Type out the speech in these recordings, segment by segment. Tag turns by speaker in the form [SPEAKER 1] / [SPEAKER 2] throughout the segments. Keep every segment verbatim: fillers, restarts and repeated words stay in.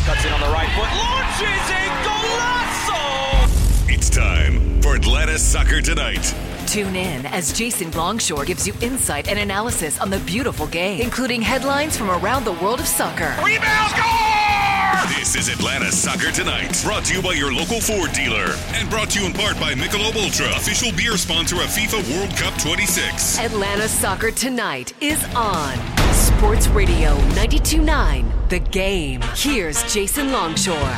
[SPEAKER 1] Cuts in on the right foot. Launches a golazo!
[SPEAKER 2] It's time for Atlanta Soccer Tonight.
[SPEAKER 3] Tune in as Jason Longshore gives you insight and analysis on the beautiful game, including headlines from around the world of soccer.
[SPEAKER 1] Rebound, score!
[SPEAKER 2] This is Atlanta Soccer Tonight, brought to you by your local Ford dealer, and brought to you in part by Michelob Ultra, official beer sponsor of FIFA World Cup twenty-six.
[SPEAKER 3] Atlanta Soccer Tonight is on Sports Radio ninety-two point nine, The Game. Here's Jason Longshore.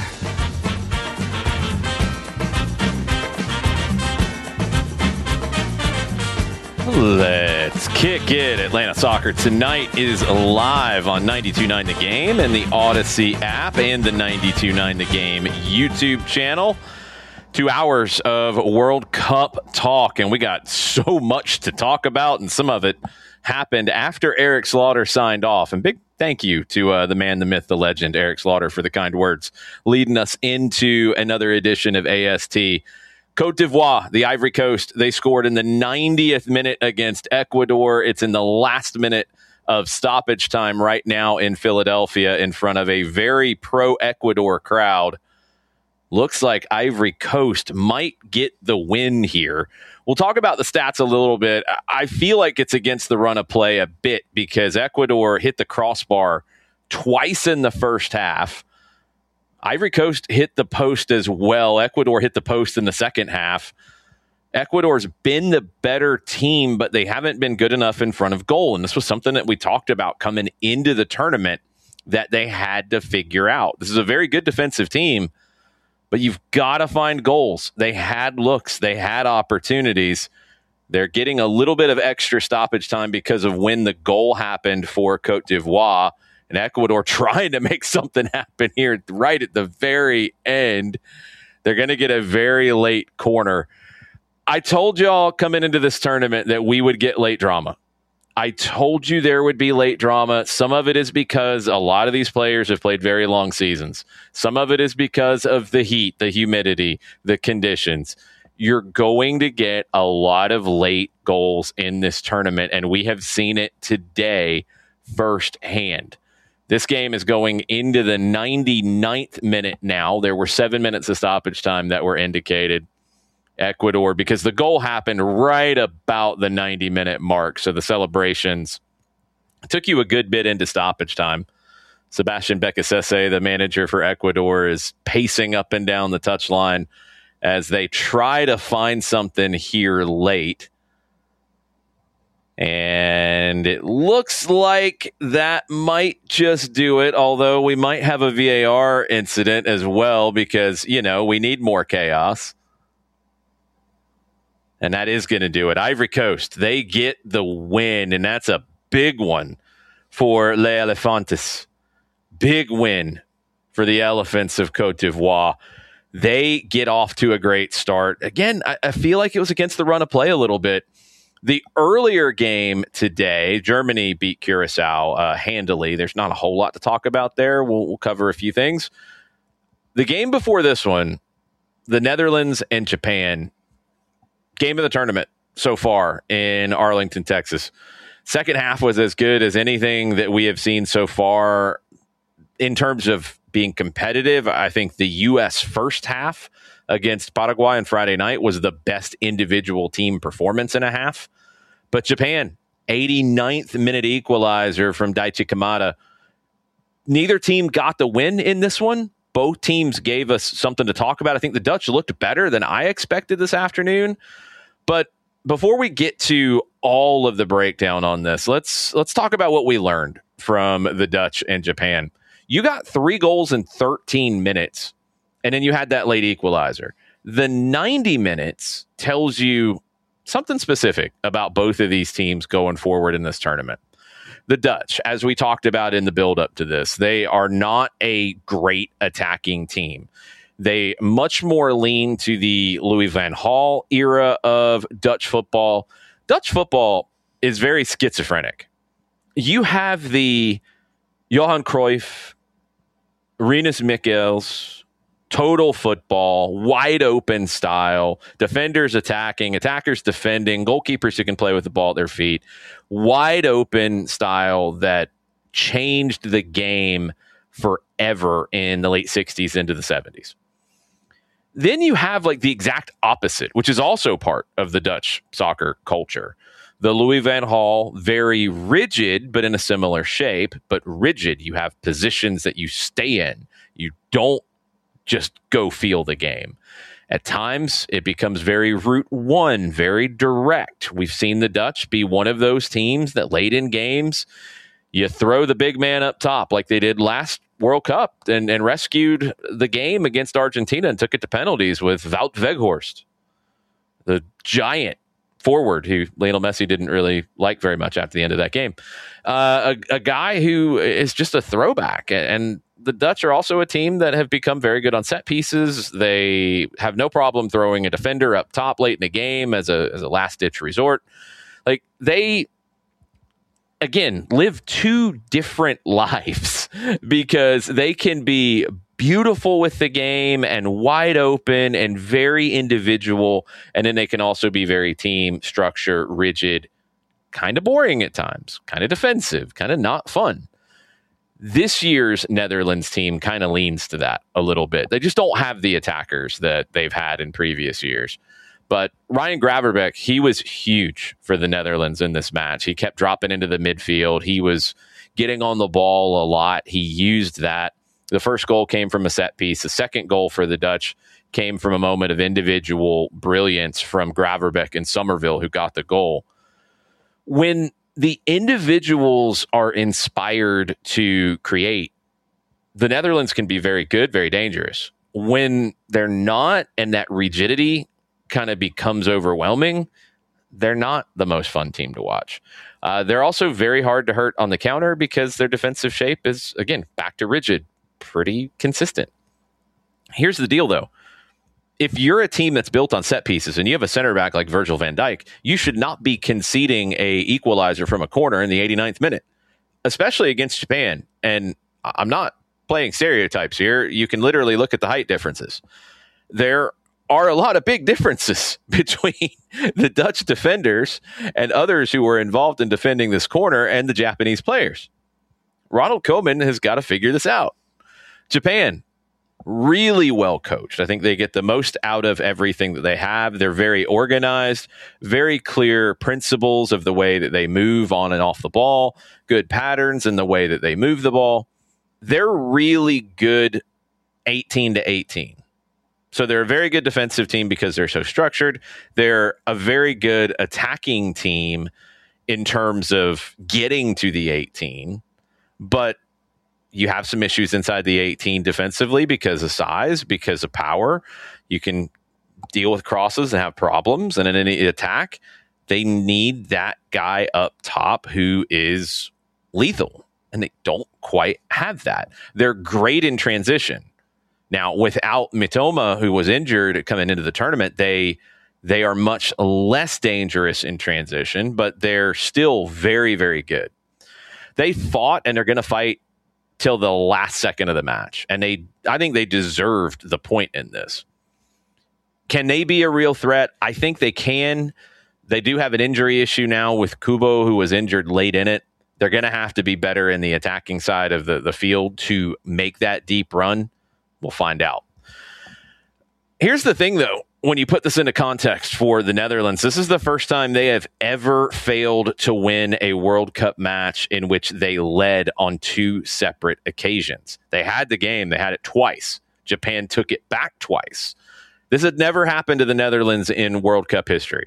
[SPEAKER 4] Let's kick it. Atlanta Soccer Tonight is live on ninety-two point nine The Game and the Odyssey app and the ninety-two point nine The Game YouTube channel. Two hours of World Cup talk, and we got so much to talk about, and some of it happened after Eric Slaughter signed off. And big thank you to uh, the man, the myth, the legend, Eric Slaughter, for the kind words leading us into another edition of A S T. Côte d'Ivoire, the Ivory Coast, they scored in the ninetieth minute against Ecuador. It's in the last minute of stoppage time right now in Philadelphia in front of a very pro-Ecuador crowd. Looks like Ivory Coast might get the win here. We'll talk about the stats a little bit. I feel like it's against the run of play a bit because Ecuador hit the crossbar twice in the first half. Ivory Coast hit the post as well. Ecuador hit the post in the second half. Ecuador's been the better team, but they haven't been good enough in front of goal. And this was something that we talked about coming into the tournament that they had to figure out. This is a very good defensive team, but you've got to find goals. They had looks. They had opportunities. They're getting a little bit of extra stoppage time because of when the goal happened for Côte d'Ivoire. And Ecuador trying to make something happen here right at the very end. They're going to get a very late corner. I told y'all coming into this tournament that we would get late drama. I told you there would be late drama. Some of it is because a lot of these players have played very long seasons. Some of it is because of the heat, the humidity, the conditions. You're going to get a lot of late goals in this tournament, and we have seen it today firsthand. This game is going into the ninety-ninth minute now. There were seven minutes of stoppage time that were indicated. Ecuador, because the goal happened right about the ninety-minute mark. So the celebrations took you a good bit into stoppage time. Sebastian Bekasese, the manager for Ecuador, is pacing up and down the touchline as they try to find something here late. And it looks like that might just do it, although we might have a V A R incident as well because, you know, we need more chaos. And that is going to do it. Ivory Coast, they get the win, and that's a big one for Les Elefantes. Big win for the Elephants of Côte d'Ivoire. They get off to a great start. Again, I, I feel like it was against the run of play a little bit. The earlier game today, Germany beat Curacao uh, handily. There's not a whole lot to talk about there. We'll, we'll cover a few things. The game before this one, the Netherlands and Japan, game of the tournament so far in Arlington, Texas. Second half was as good as anything that we have seen so far in terms of being competitive. I think the U S first half against Paraguay on Friday night was the best individual team performance in a half. But Japan, eighty-ninth minute equalizer from Daichi Kamada. Neither team got the win in this one. Both teams gave us something to talk about. I think the Dutch looked better than I expected this afternoon. But before we get to all of the breakdown on this, let's let's talk about what we learned from the Dutch and Japan. You got three goals in thirteen minutes. And then you had that late equalizer. The ninety minutes tells you something specific about both of these teams going forward in this tournament. The Dutch, as we talked about in the build-up to this, they are not a great attacking team. They much more lean to the Louis van Gaal era of Dutch football. Dutch football is very schizophrenic. You have the Johan Cruyff, Rinus Michels, total football, wide open style, defenders attacking, attackers defending, goalkeepers who can play with the ball at their feet, wide open style that changed the game forever in the late sixties into the seventies. Then you have like the exact opposite, which is also part of the Dutch soccer culture. The Louis van Gaal, very rigid, but in a similar shape, but rigid. You have positions that you stay in. You don't just go feel the game. At times, it becomes very route one, very direct. We've seen the Dutch be one of those teams that late in games, you throw the big man up top like they did last World Cup and, and rescued the game against Argentina and took it to penalties with Wout Weghorst, the giant forward who Lionel Messi didn't really like very much after the end of that game. Uh, a, a guy who is just a throwback. And the Dutch are also a team that have become very good on set pieces. They have no problem throwing a defender up top late in the game as a, as a last-ditch resort. Like, they, again, live two different lives because they can be beautiful with the game and wide open and very individual. And then they can also be very team structure, rigid, kind of boring at times, kind of defensive, kind of not fun. This year's Netherlands team kind of leans to that a little bit. They just don't have the attackers that they've had in previous years. But Ryan Gravenberch, he was huge for the Netherlands in this match. He kept dropping into the midfield. He was getting on the ball a lot. He used that. The first goal came from a set piece. The second goal for the Dutch came from a moment of individual brilliance from Gravenberch and Somerville, who got the goal. When the individuals are inspired to create, the Netherlands can be very good, very dangerous. When they're not, and that rigidity kind of becomes overwhelming, they're not the most fun team to watch. Uh, they're also very hard to hurt on the counter because their defensive shape is, again, back to rigid, pretty consistent. Here's the deal, though. If you're a team that's built on set pieces and you have a center back like Virgil van Dijk, you should not be conceding a equalizer from a corner in the eighty-ninth minute, especially against Japan. And I'm not playing stereotypes here. You can literally look at the height differences. There are a lot of big differences between the Dutch defenders and others who were involved in defending this corner and the Japanese players. Ronald Koeman has got to figure this out. Japan, really well coached. I think they get the most out of everything that they have. They're very organized, very clear principles of the way that they move on and off the ball, good patterns in the way that they move the ball. They're really good eighteen to eighteen. So they're a very good defensive team because they're so structured. They're a very good attacking team in terms of getting to the eighteen, but you have some issues inside the eighteen defensively because of size, because of power. You can deal with crosses and have problems. And in any attack, they need that guy up top who is lethal. And they don't quite have that. They're great in transition. Now, without Mitoma, who was injured coming into the tournament, they they are much less dangerous in transition, but they're still very, very good. They fought and they're going to fight till the last second of the match. And they, I think they deserved the point in this. Can they be a real threat? I think they can. They do have an injury issue now with Kubo, who was injured late in it. They're going to have to be better in the attacking side of the, the field to make that deep run. We'll find out. Here's the thing, though. When you put this into context for the Netherlands, this is the first time they have ever failed to win a World Cup match in which they led on two separate occasions. They had the game. They had it twice. Japan took it back twice. This had never happened to the Netherlands in World Cup history.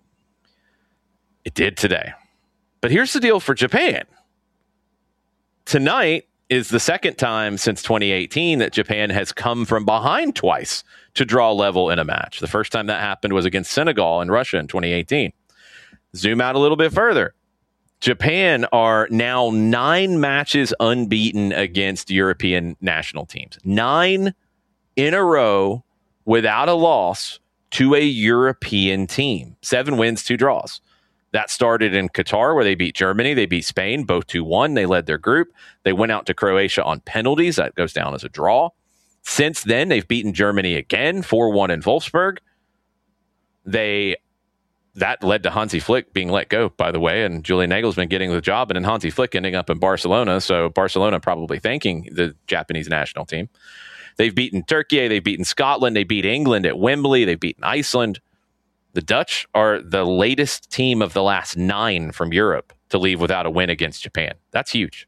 [SPEAKER 4] It did today. But here's the deal for Japan. Tonight is the second time since twenty eighteen that Japan has come from behind twice to draw level in a match. The first time that happened was against Senegal and Russia in twenty eighteen. Zoom out a little bit further. Japan are now nine matches unbeaten against European national teams. Nine in a row without a loss to a European team. Seven wins, two draws. That started in Qatar, where they beat Germany. They beat Spain, both two one. They led their group. They went out to Croatia on penalties. That goes down as a draw. Since then, they've beaten Germany again, four one in Wolfsburg. They that led to Hansi Flick being let go, by the way, and Julian Nagelsmann getting the job, and then Hansi Flick ending up in Barcelona. So Barcelona probably thanking the Japanese national team. They've beaten Turkey, they've beaten Scotland, they beat England at Wembley, they've beaten Iceland. The Dutch are the latest team of the last nine from Europe to leave without a win against Japan. That's huge.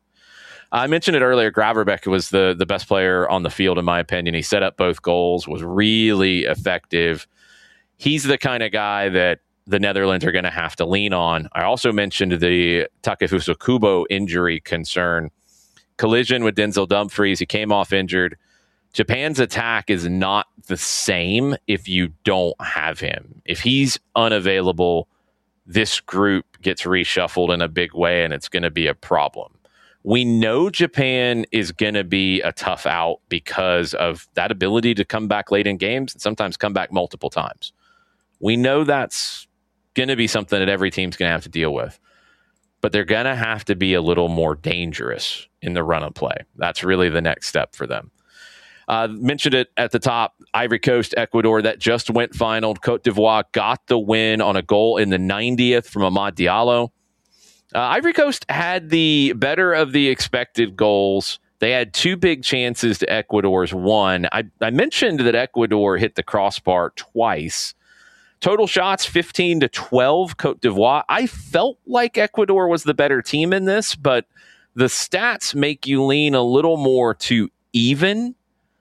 [SPEAKER 4] I mentioned it earlier. Graverbeck was the, the best player on the field, in my opinion. He set up both goals, was really effective. He's the kind of guy that the Netherlands are going to have to lean on. I also mentioned the Takefusa Kubo injury concern. Collision with Denzel Dumfries. He came off injured. Japan's attack is not the same if you don't have him. If he's unavailable, this group gets reshuffled in a big way, and it's going to be a problem. We know Japan is going to be a tough out because of that ability to come back late in games and sometimes come back multiple times. We know that's going to be something that every team's going to have to deal with. But they're going to have to be a little more dangerous in the run of play. That's really the next step for them. Uh, mentioned it at the top, Ivory Coast, Ecuador, that just went final. Cote d'Ivoire got the win on a goal in the ninetieth from Amad Diallo. Uh, Ivory Coast had the better of the expected goals. They had two big chances to Ecuador's one. I, I mentioned that Ecuador hit the crossbar twice. Total shots, fifteen to twelve, Cote d'Ivoire. I felt like Ecuador was the better team in this, but the stats make you lean a little more to even.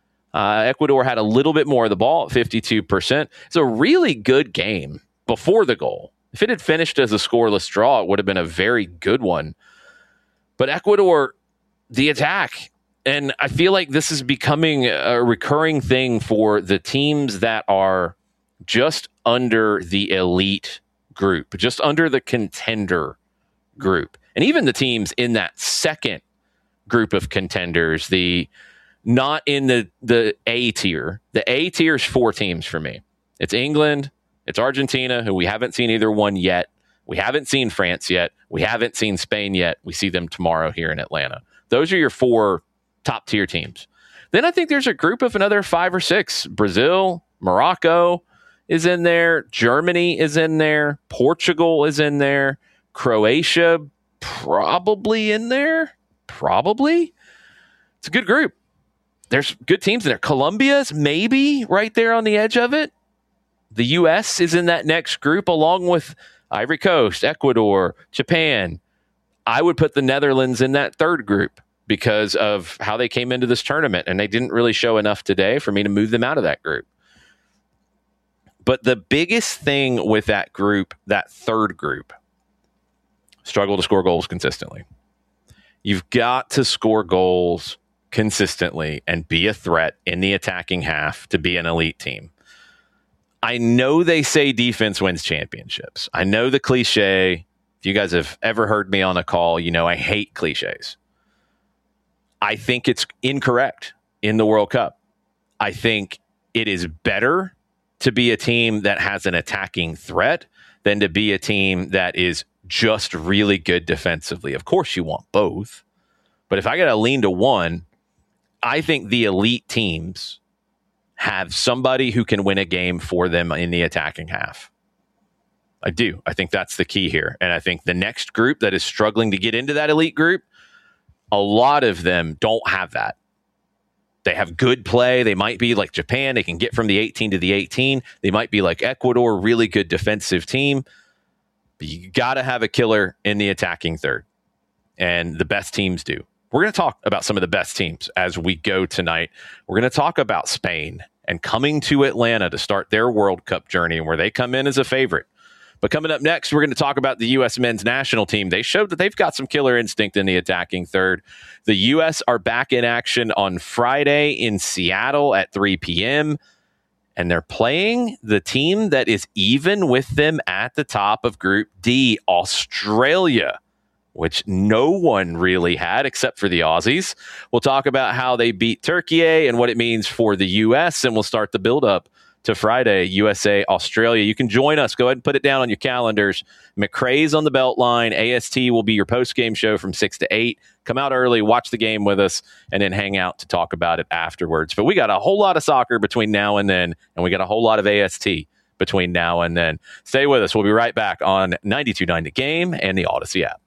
[SPEAKER 4] Uh, Ecuador had a little bit more of the ball at fifty-two percent. It's a really good game before the goal. If it had finished as a scoreless draw, it would have been a very good one. But Ecuador, the attack, and I feel like this is becoming a recurring thing for the teams that are just under the elite group, just under the contender group. And even the teams in that second group of contenders, the not in the, the A tier. The A tier is four teams for me. It's England, it's Argentina, who we haven't seen either one yet. We haven't seen France yet. We haven't seen Spain yet. We see them tomorrow here in Atlanta. Those are your four top tier teams. Then I think there's a group of another five or six. Brazil, Morocco is in there. Germany is in there. Portugal is in there. Croatia probably in there. Probably. It's a good group. There's good teams in there. Colombia's maybe right there on the edge of it. The U S is in that next group along with Ivory Coast, Ecuador, Japan. I would put the Netherlands in that third group because of how they came into this tournament, and they didn't really show enough today for me to move them out of that group. But the biggest thing with that group, that third group, struggle to score goals consistently. You've got to score goals consistently and be a threat in the attacking half to be an elite team. I know they say defense wins championships. I know the cliche. If you guys have ever heard me on a call, you know I hate cliches. I think it's incorrect in the World Cup. I think it is better to be a team that has an attacking threat than to be a team that is just really good defensively. Of course you want both. But if I got to lean to one, I think the elite teams have somebody who can win a game for them in the attacking half. I do. I think that's the key here. And I think the next group that is struggling to get into that elite group, a lot of them don't have that. They have good play. They might be like Japan. They can get from the eighteen to the eighteen. They might be like Ecuador, really good defensive team. But you got to have a killer in the attacking third. And the best teams do. We're going to talk about some of the best teams as we go tonight. We're going to talk about Spain and coming to Atlanta to start their World Cup journey and where they come in as a favorite. But coming up next, we're going to talk about the U S men's national team. They showed that they've got some killer instinct in the attacking third. The U S are back in action on Friday in Seattle at three p.m., and they're playing the team that is even with them at the top of Group D, Australia, which no one really had except for the Aussies. We'll talk about how they beat Turkey and what it means for the U S, and we'll start the build-up to Friday, U S A, Australia. You can join us. Go ahead and put it down on your calendars. McRae's on the Beltline. A S T will be your post-game show from six to eight. Come out early, watch the game with us, and then hang out to talk about it afterwards. But we got a whole lot of soccer between now and then, and we got a whole lot of A S T between now and then. Stay with us. We'll be right back on ninety-two point nine The Game and the Odyssey app.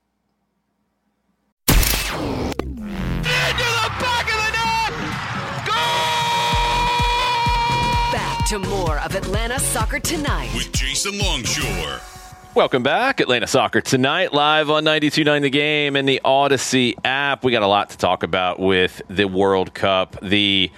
[SPEAKER 3] Back to more of Atlanta Soccer Tonight
[SPEAKER 2] with Jason Longshore.
[SPEAKER 4] Welcome back. Atlanta Soccer Tonight, live on ninety-two point nine The Game and the Odyssey app. We got a lot to talk about with the World Cup. The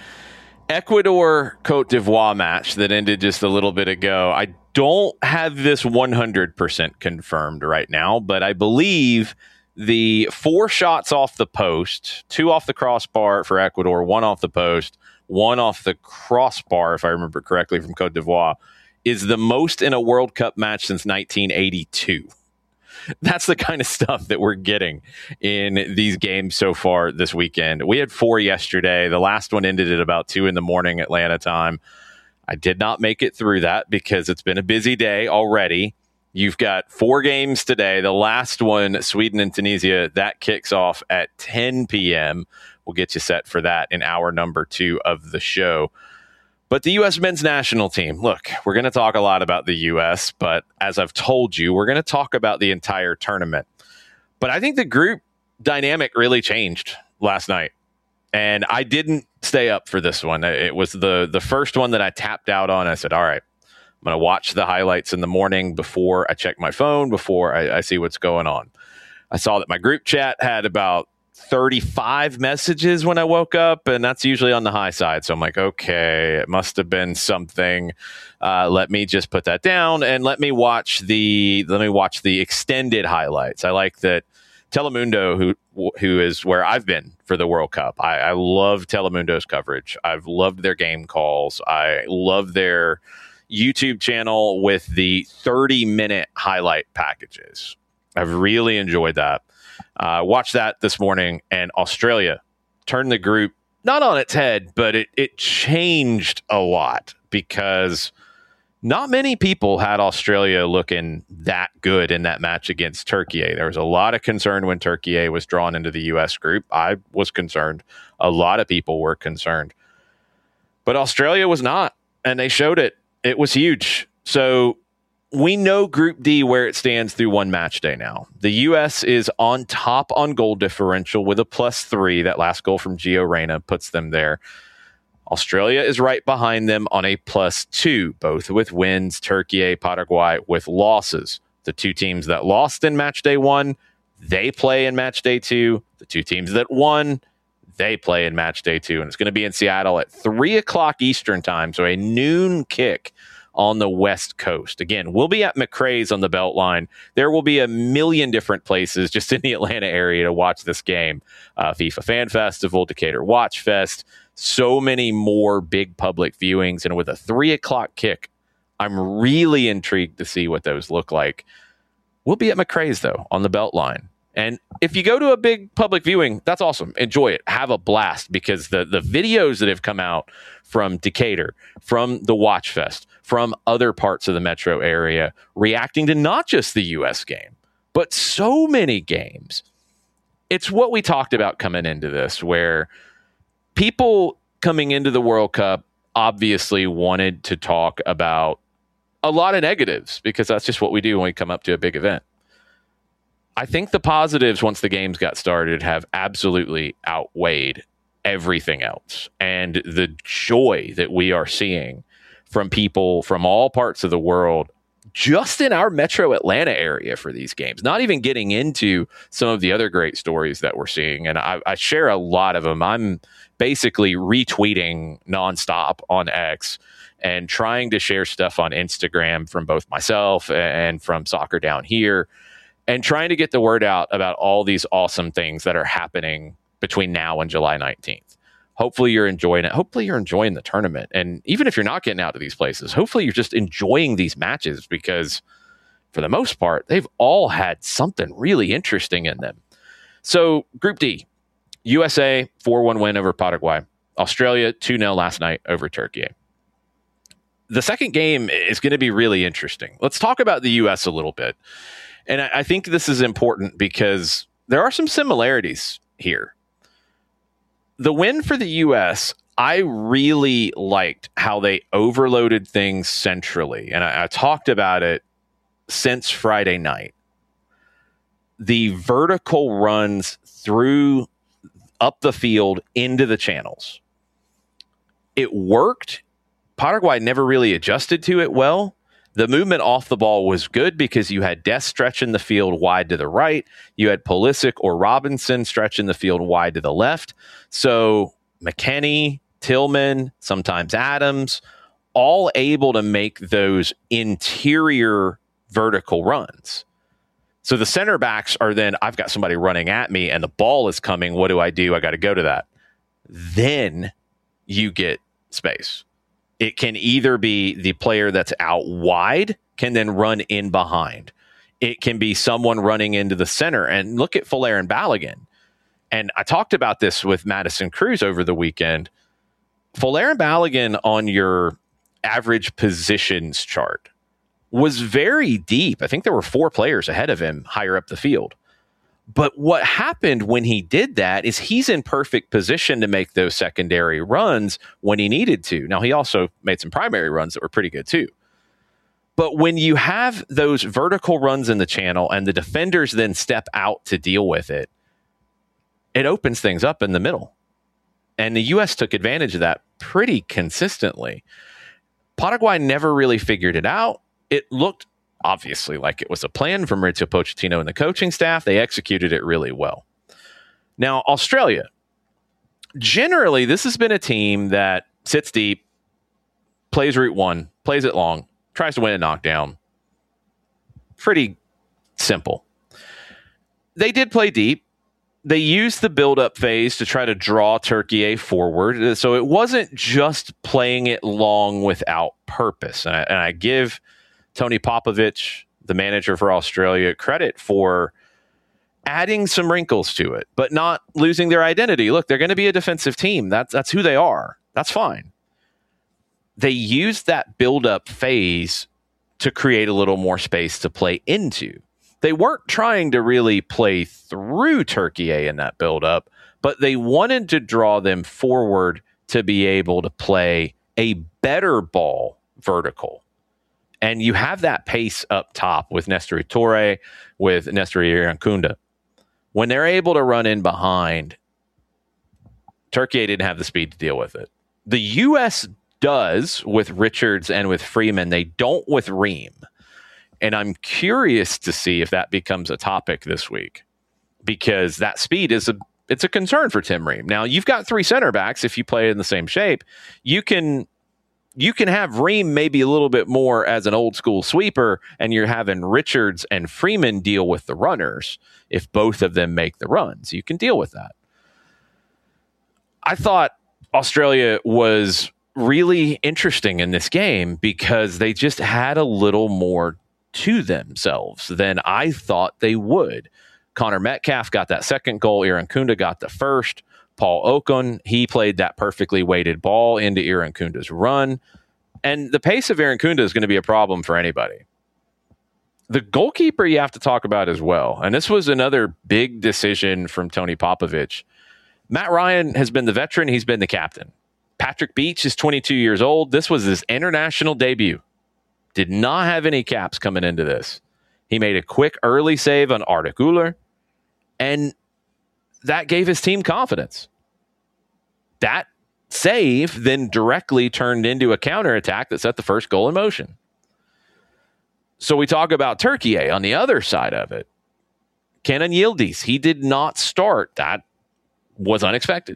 [SPEAKER 4] Ecuador-Cote d'Ivoire match that ended just a little bit ago. I don't have this one hundred percent confirmed right now, but I believe the four shots off the post, two off the crossbar for Ecuador, one off the post, one off the crossbar, if I remember correctly, from Cote d'Ivoire, is the most in a World Cup match since nineteen eighty-two. That's the kind of stuff that we're getting in these games so far this weekend. We had four yesterday. The last one ended at about two in the morning Atlanta time. I did not make it through that because it's been a busy day already. You've got four games today. The last one, Sweden and Tunisia, that kicks off at ten p.m. We'll get you set for that in hour number two of the show. But the U S men's national team, look, we're going to talk a lot about the U S, but as I've told you, we're going to talk about the entire tournament. But I think the group dynamic really changed last night. And I didn't stay up for this one. It was the, the first one that I tapped out on. I said, all right, I'm going to watch the highlights in the morning before I check my phone, before I, I see what's going on. I saw that my group chat had about thirty-five messages when I woke up, and that's usually on the high side. So I'm like, okay, it must have been something. Uh, let me just put that down and let me watch the let me watch the extended highlights. I like that Telemundo, who who is where I've been for the World Cup. I, I love Telemundo's coverage. I've loved their game calls. I love their YouTube channel with the thirty minute highlight packages. I've really enjoyed that. Uh, watched that this morning, and Australia turned the group not on its head, but it, it changed a lot because not many people had Australia looking that good in that match against Turkey. There was a lot of concern when Turkey was drawn into the U S group. I was concerned. A lot of people were concerned. But Australia was not, and they showed it. It was huge. So we know Group D where it stands through one match day now. The U S is on top on goal differential with a plus three. That last goal from Gio Reyna puts them there. Australia is right behind them on a plus two, both with wins, Turkey, Paraguay with losses. The two teams that lost in match day one, they play in match day two. The two teams that won, they play in match day two. And it's going to be in Seattle at three o'clock Eastern time, so a noon kick on the West Coast. Again, we'll be at McRae's on the Beltline. There will be a million different places just in the Atlanta area to watch this game. Uh, FIFA Fan Festival, Decatur Watch Fest, so many more big public viewings. And with a three o'clock kick, I'm really intrigued to see what those look like. We'll be at McRae's, though, on the Beltline. And if you go to a big public viewing, that's awesome. Enjoy it. Have a blast, because the, the videos that have come out from Decatur, from the Watch Fest, from other parts of the metro area, reacting to not just the U S game, but so many games. It's what we talked about coming into this, where people coming into the World Cup obviously wanted to talk about a lot of negatives, because that's just what we do when we come up to a big event. I think the positives, once the games got started, have absolutely outweighed everything else. And the joy that we are seeing from people from all parts of the world, just in our metro Atlanta area for these games, not even getting into some of the other great stories that we're seeing. And I, I share a lot of them. I'm basically retweeting nonstop on X and trying to share stuff on Instagram from both myself and from Soccer Down Here, and trying to get the word out about all these awesome things that are happening between now and July nineteenth. Hopefully you're enjoying it. Hopefully you're enjoying the tournament. And even if you're not getting out to these places, hopefully you're just enjoying these matches, because for the most part, they've all had something really interesting in them. So Group D, U S A four one win over Paraguay. Australia two nil last night over Turkey. The second game is going to be really interesting. Let's talk about the U S a little bit. And I think this is important because there are some similarities here. The win for the U S, I really liked how they overloaded things centrally. And I, I talked about it since Friday night. The vertical runs through up the field into the channels. It worked. Paraguay never really adjusted to it well. The movement off the ball was good because you had Dest stretching the field wide to the right. You had Pulisic or Robinson stretching the field wide to the left. So McKennie, Tillman, sometimes Adams, all able to make those interior vertical runs. So the center backs are then, I've got somebody running at me and the ball is coming. What do I do? I got to go to that. Then you get space. It can either be the player that's out wide can then run in behind. It can be someone running into the center. And look at Folarin Balogun. And I talked about this with Madison Cruz over the weekend. Folarin Balogun on your average positions chart was very deep. I think there were four players ahead of him higher up the field. But what happened when he did that is he's in perfect position to make those secondary runs when he needed to. Now, he also made some primary runs that were pretty good too. But when you have those vertical runs in the channel and the defenders then step out to deal with it, it opens things up in the middle. And the U S took advantage of that pretty consistently. Paraguay never really figured it out. It looked obviously like it was a plan from Mauricio Pochettino and the coaching staff. They executed it really well. Now, Australia, generally, this has been a team that sits deep, plays route one, plays it long, tries to win a knockdown. Pretty simple. They did play deep. They used the build-up phase to try to draw Turkey forward. So it wasn't just playing it long without purpose. And I, and I give Tony Popovich, the manager for Australia, credit for adding some wrinkles to it, but not losing their identity. Look, they're going to be a defensive team. That's, that's who they are. That's fine. They used that build-up phase to create a little more space to play into. They weren't trying to really play through Turkey in that build-up, but they wanted to draw them forward to be able to play a better ball vertical. And you have that pace up top with Nestor Torre, with Nestor Irankunda. When they're able to run in behind, Turkey didn't have the speed to deal with it. The U S does with Richards and with Freeman. They don't with Ream. And I'm curious to see if that becomes a topic this week, because that speed is a it's a concern for Tim Ream. Now, you've got three center backs. If you play in the same shape, you can you can have Ream maybe a little bit more as an old school sweeper, and you're having Richards and Freeman deal with the runners. If both of them make the runs, you can deal with that. I thought Australia was really interesting in this game because they just had a little more to themselves than I thought they would. Connor Metcalf got that second goal. Irankunda got the first. Paul Okun, he played that perfectly weighted ball into Irankunda's run. And the pace of Irankunda is going to be a problem for anybody. The goalkeeper you have to talk about as well. And this was another big decision from Tony Popovich. Matt Ryan has been the veteran. He's been the captain. Patrick Beach is twenty-two years old. This was his international debut. Did not have any caps coming into this. He made a quick early save on Arda Güler, and that gave his team confidence. That save then directly turned into a counterattack that set the first goal in motion. So we talk about Turkey on the other side of it. Kenan Yildiz, he did not start. That was unexpected.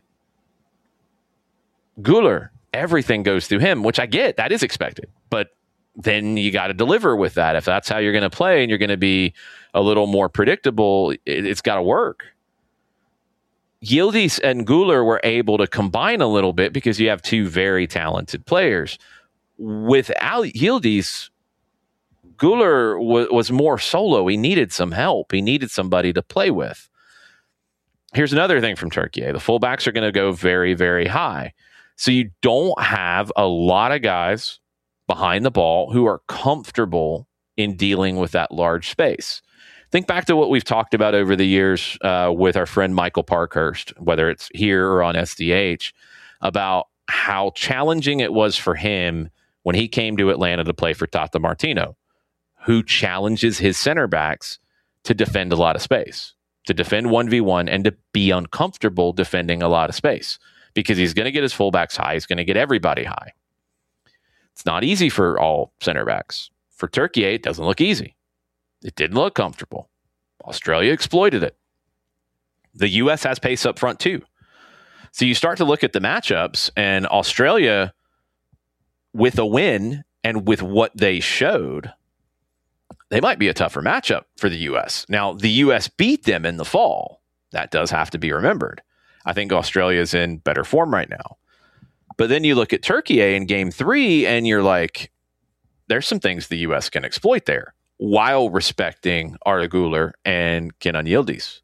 [SPEAKER 4] Güler, everything goes through him, which I get. That is expected. But then you got to deliver with that. If that's how you're going to play and you're going to be a little more predictable, it, it's got to work. Yildiz and Güler were able to combine a little bit because you have two very talented players. Without Yildiz, Güler w- was more solo. He needed some help. He needed somebody to play with. Here's another thing from Turkey. The fullbacks are going to go very, very high. So you don't have a lot of guys behind the ball who are comfortable in dealing with that large space. Think back to what we've talked about over the years uh, with our friend Michael Parkhurst, whether it's here or on S D H, about how challenging it was for him when he came to Atlanta to play for Tata Martino, who challenges his center backs to defend a lot of space, to defend one v one and to be uncomfortable defending a lot of space, because he's going to get his fullbacks high. He's going to get everybody high. It's not easy for all center backs. For Turkey, it doesn't look easy. It didn't look comfortable. Australia exploited it. The U S has pace up front too. So you start to look at the matchups, and Australia, with a win and with what they showed, they might be a tougher matchup for the U S. Now, the U S beat them in the fall. That does have to be remembered. I think Australia is in better form right now. But then you look at Turkey in game three, and you're like, there's some things the U S can exploit there while respecting Arda Güler and Kenan Yildiz.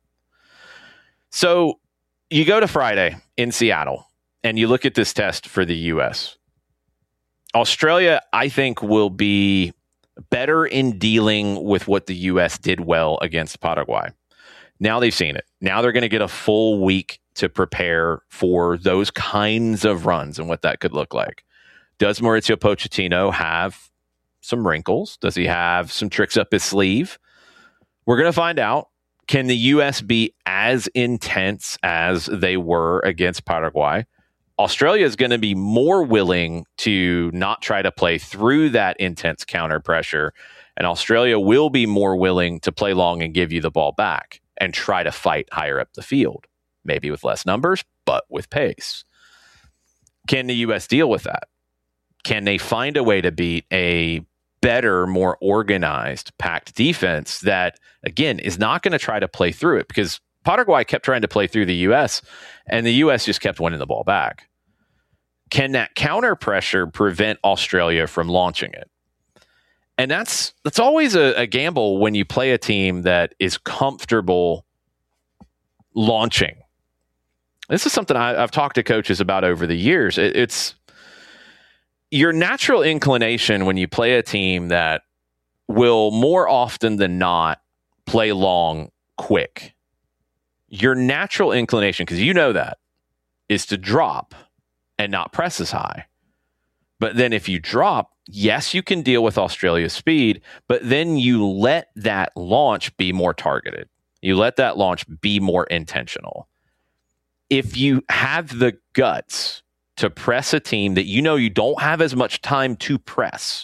[SPEAKER 4] So you go to Friday in Seattle, and you look at this test for the U S. Australia, I think, will be better in dealing with what the U S did well against Paraguay. Now they've seen it. Now they're going to get a full week to prepare for those kinds of runs and what that could look like. Does Mauricio Pochettino have some wrinkles? Does he have some tricks up his sleeve? We're going to find out. Can the U S be as intense as they were against Paraguay? Australia is going to be more willing to not try to play through that intense counter pressure, and Australia will be more willing to play long and give you the ball back and try to fight higher up the field, maybe with less numbers, but with pace. Can the U S deal with that? Can they find a way to beat a better, more organized, packed defense that, again, is not going to try to play through it? Because Paraguay kept trying to play through the U S, and the U S just kept winning the ball back. Can that counter pressure prevent Australia from launching it? And that's that's always a, a gamble when you play a team that is comfortable launching. This is something I, I've talked to coaches about over the years. It, it's your natural inclination when you play a team that will more often than not play long quick. Your natural inclination, because you know that, is to drop and not press as high. But then if you drop, yes, you can deal with Australia's speed, but then you let that launch be more targeted. You let that launch be more intentional. If you have the guts to press a team that you know you don't have as much time to press,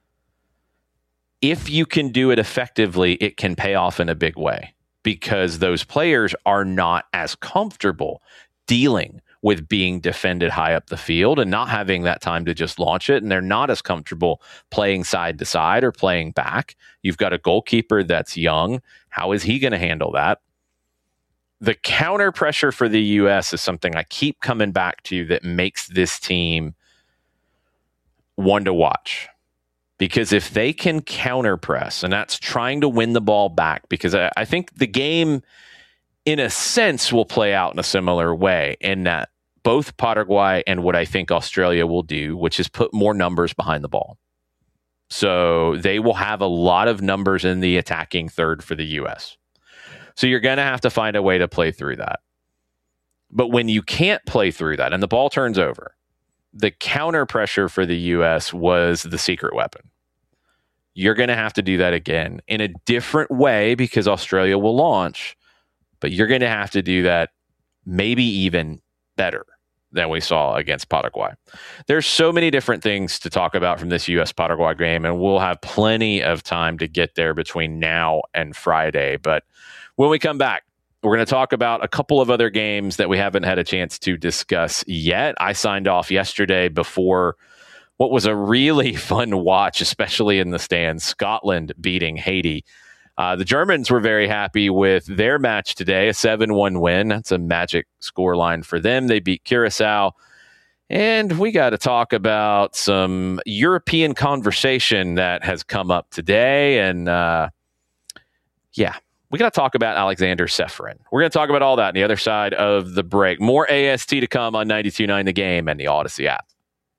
[SPEAKER 4] if you can do it effectively, it can pay off in a big way, because those players are not as comfortable dealing with being defended high up the field and not having that time to just launch it. And they're not as comfortable playing side to side or playing back. You've got a goalkeeper that's young. How is he going to handle that? The counter pressure for the U S is something I keep coming back to that makes this team one to watch. Because if they can counter press, and that's trying to win the ball back, because I, I think the game, in a sense, will play out in a similar way, in that both Paraguay and what I think Australia will do, which is put more numbers behind the ball. So they will have a lot of numbers in the attacking third for the U S. So you're going to have to find a way to play through that. But when you can't play through that and the ball turns over, the counter pressure for the U S was the secret weapon. You're going to have to do that again in a different way, because Australia will launch, but you're going to have to do that maybe even better than we saw against Paraguay. There's so many different things to talk about from this U S Paraguay game, and we'll have plenty of time to get there between now and Friday. But when we come back, we're going to talk about a couple of other games that we haven't had a chance to discuss yet. I signed off yesterday before what was a really fun watch, especially in the stands, Scotland beating Haiti. Uh, the Germans were very happy with their match today, a seven one win. That's a magic scoreline for them. They beat Curacao. And we got to talk about some European conversation that has come up today. And uh, yeah, we got to talk about Alexander Ceferin. We're going to talk about all that on the other side of the break. More A S T to come on ninety-two point nine The Game and the Odyssey app.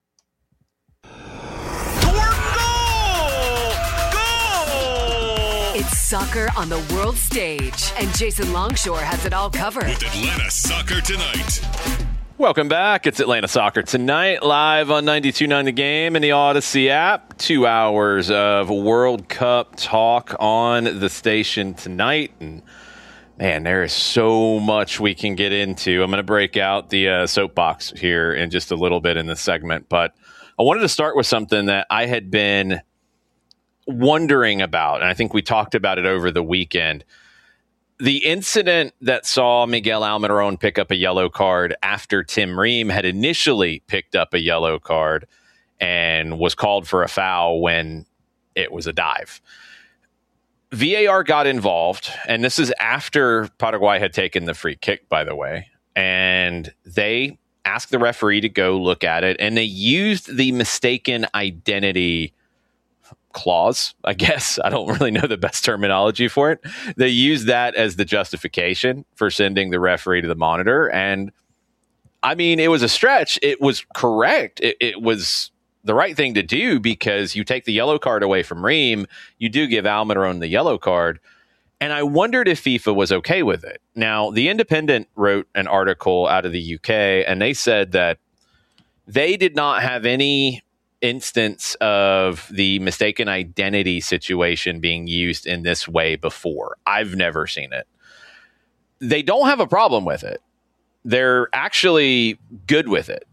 [SPEAKER 3] It's soccer on the world stage, and Jason Longshore has it all covered.
[SPEAKER 2] With Atlanta Soccer Tonight.
[SPEAKER 4] Welcome back. It's Atlanta Soccer Tonight, live on ninety-two point nine The Game and the Odyssey app. Two hours of World Cup talk on the station tonight. And, man, there is so much we can get into. I'm going to break out the uh, soapbox here in just a little bit in this segment. But I wanted to start with something that I had been wondering about, and I think we talked about it over the weekend. The incident that saw Miguel Almiron pick up a yellow card after Tim Ream had initially picked up a yellow card and was called for a foul when it was a dive. V A R got involved, and this is after Paraguay had taken the free kick, by the way, and they asked the referee to go look at it, and they used the mistaken identity clause, I guess. I don't really know the best terminology for it. They used that as the justification for sending the referee to the monitor. And I mean, it was a stretch. It was correct. It, it was the right thing to do because you take the yellow card away from Ream. You do give Almiron the yellow card. And I wondered if FIFA was okay with it. Now, The Independent wrote an article out of the U K, and they said that they did not have any instance of the mistaken identity situation being used in this way before. I've never seen it. They don't have a problem with it. They're actually good with it.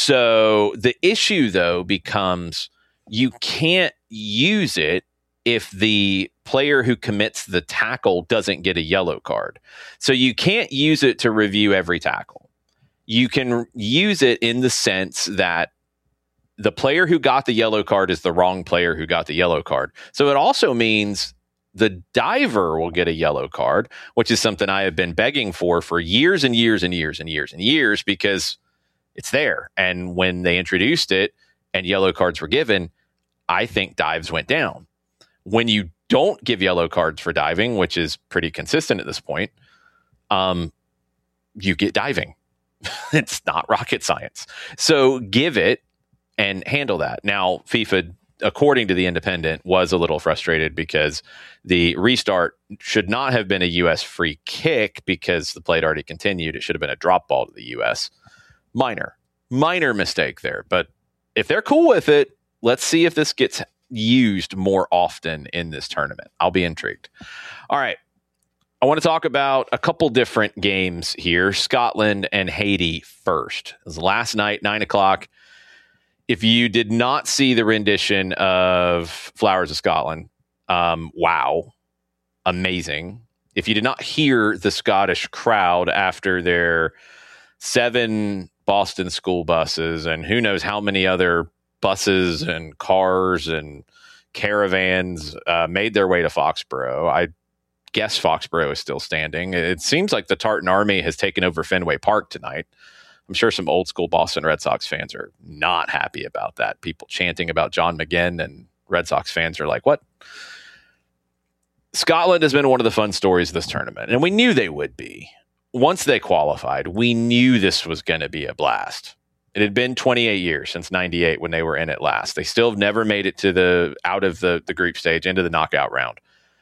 [SPEAKER 4] So the issue, though, becomes you can't use it if the player who commits the tackle doesn't get a yellow card. So you can't use it to review every tackle. You can use it in the sense that the player who got the yellow card is the wrong player who got the yellow card. So it also means the diver will get a yellow card, which is something I have been begging for for years and years and years and years and years because it's there. And when they introduced it and yellow cards were given, I think dives went down. When you don't give yellow cards for diving, which is pretty consistent at this point, um, you get diving. It's not rocket science. So give it and handle that. Now, FIFA, according to The Independent, was a little frustrated because the restart should not have been a U S free kick because the play had already continued. It should have been a drop ball to the U S. Minor, minor mistake there. But if they're cool with it, let's see if this gets used more often in this tournament. I'll be intrigued. All right. I want to talk about a couple different games here. Scotland and Haiti first. It was last night, nine o'clock. If you did not see the rendition of Flowers of Scotland, um, wow, amazing. If you did not hear the Scottish crowd after their seven Boston school buses and who knows how many other buses and cars and caravans uh, made their way to Foxborough, I guess Foxborough is still standing. It seems like the Tartan Army has taken over Fenway Park tonight. I'm sure some old school Boston Red Sox fans are not happy about that. People chanting about John McGinn, and Red Sox fans are like, what? Scotland has been one of the fun stories of this tournament, and we knew they would be. Once they qualified, we knew this was going to be a blast. It had been twenty-eight years since ninety-eight when they were in it last. They still have never made it to the out of the, the group stage into the knockout round.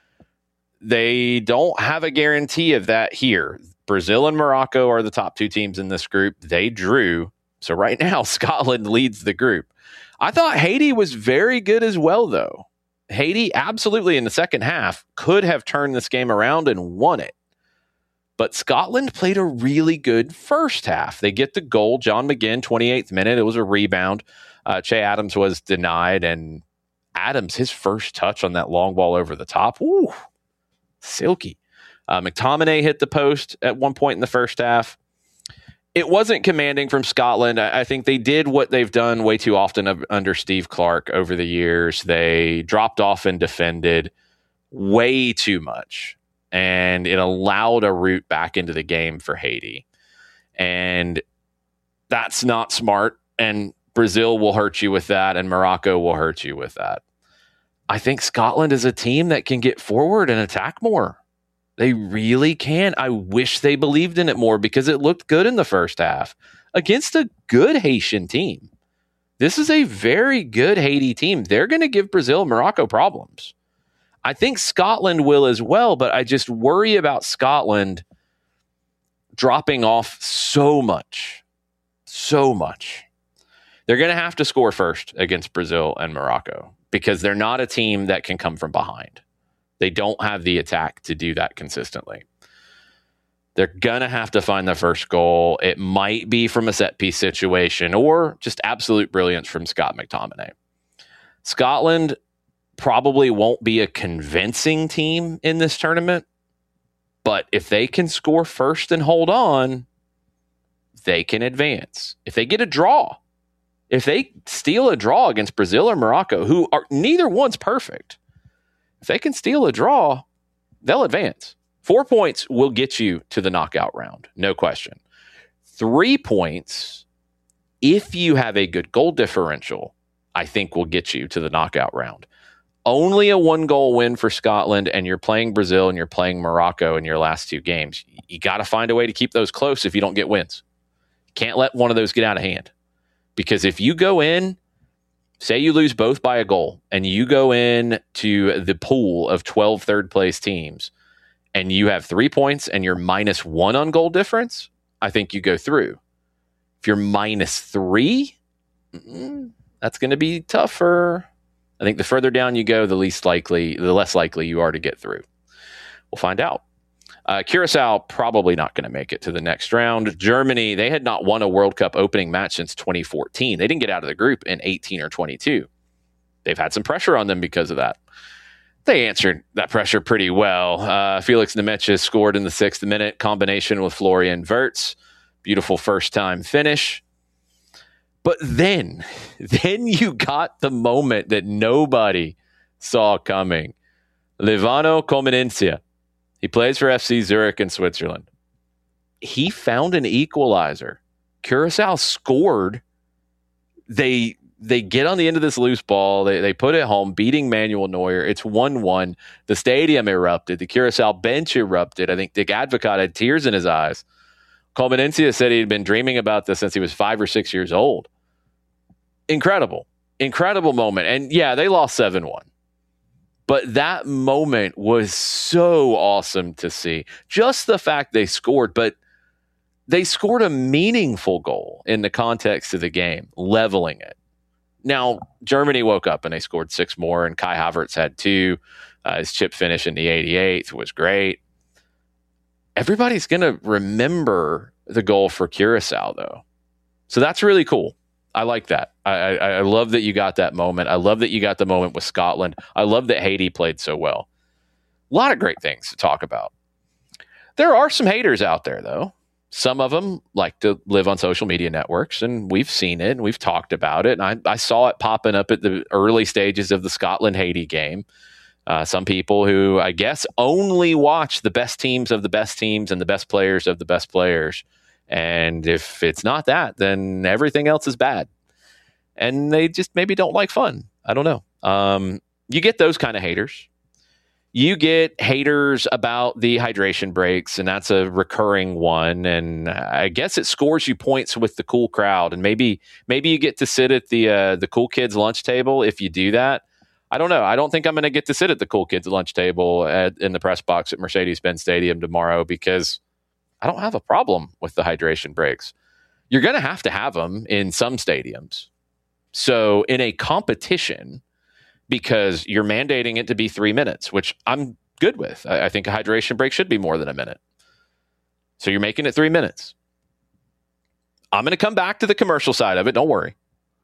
[SPEAKER 4] They don't have a guarantee of that here. Brazil and Morocco are the top two teams in this group. They drew. So right now, Scotland leads the group. I thought Haiti was very good as well, though. Haiti absolutely in the second half could have turned this game around and won it. But Scotland played a really good first half. They get the goal. John McGinn, twenty-eighth minute. It was a rebound. Uh, Che Adams was denied. And Adams, his first touch on that long ball over the top. Ooh, silky. Uh, McTominay hit the post at one point in the first half. It wasn't commanding from Scotland. I, I think they did what they've done way too often of, under Steve Clark over the years. They dropped off and defended way too much, and it allowed a route back into the game for Haiti. And that's not smart, and Brazil will hurt you with that, and Morocco will hurt you with that. I think Scotland is a team that can get forward and attack more. They really can. I wish they believed in it more because it looked good in the first half against a good Haitian team. This is a very good Haiti team. They're going to give Brazil and Morocco problems. I think Scotland will as well, but I just worry about Scotland dropping off so much so much. They're going to have to score first against Brazil and Morocco because they're not a team that can come from behind. They don't have the attack to do that consistently. They're going to have to find the first goal. It might be from a set piece situation or just absolute brilliance from Scott McTominay. Scotland probably won't be a convincing team in this tournament, but if they can score first and hold on, they can advance. If they get a draw, if they steal a draw against Brazil or Morocco, who are neither one's perfect, if they can steal a draw, they'll advance. Four points will get you to the knockout round, no question. Three points, if you have a good goal differential, I think will get you to the knockout round. Only a one-goal win for Scotland, and you're playing Brazil and you're playing Morocco in your last two games. You got to find a way to keep those close if you don't get wins. Can't let one of those get out of hand. Because if you go in, say you lose both by a goal, and you go in to the pool of twelve third-place teams, and you have three points and you're minus one on goal difference, I think you go through. If you're minus three, that's going to be tougher. I think the further down you go, the least likely, the less likely you are to get through. We'll find out. Uh, Curacao probably not going to make it to the next round. Germany, they had not won a World Cup opening match since twenty fourteen. They didn't get out of the group in eighteen or twenty-two. They've had some pressure on them because of that. They answered that pressure pretty well. Uh, Felix Nemetjes scored in the sixth minute, combination with Florian Wirtz. Beautiful first-time finish. But then, then you got the moment that nobody saw coming. Livano Comencia. He plays for F C Zurich in Switzerland. He found an equalizer. Curacao scored. They they get on the end of this loose ball. They they put it home, beating Manuel Neuer. It's one one. The stadium erupted. The Curacao bench erupted. I think Dick Advocaat had tears in his eyes. Comencia said he'd been dreaming about this since he was five or six years old. Incredible. Incredible moment. And yeah, they lost seven one. But that moment was so awesome to see. Just the fact they scored, but they scored a meaningful goal in the context of the game, leveling it. Now, Germany woke up and they scored six more, and Kai Havertz had two. Uh, his chip finish in the eighty-eighth was great. Everybody's going to remember the goal for Curacao, though. So that's really cool. I like that. I, I, I love that you got that moment. I love that you got the moment with Scotland. I love that Haiti played so well. A lot of great things to talk about. There are some haters out there, though. Some of them like to live on social media networks, and we've seen it, and we've talked about it. And I, I saw it popping up at the early stages of the Scotland-Haiti game. Uh, some people who, I guess, only watch the best teams of the best teams and the best players of the best players. And if it's not that, then everything else is bad. And they just maybe don't like fun. I don't know. Um, you get those kind of haters. You get haters about the hydration breaks, and that's a recurring one. And I guess it scores you points with the cool crowd. And maybe maybe you get to sit at the uh, the cool kids lunch table if you do that. I don't know. I don't think I'm going to get to sit at the cool kids lunch table at, in the press box at Mercedes-Benz Stadium tomorrow because I don't have a problem with the hydration breaks. You're going to have to have them in some stadiums. So in a competition, because you're mandating it to be three minutes, which I'm good with. I, I think a hydration break should be more than a minute. So you're making it three minutes. I'm going to come back to the commercial side of it. Don't worry.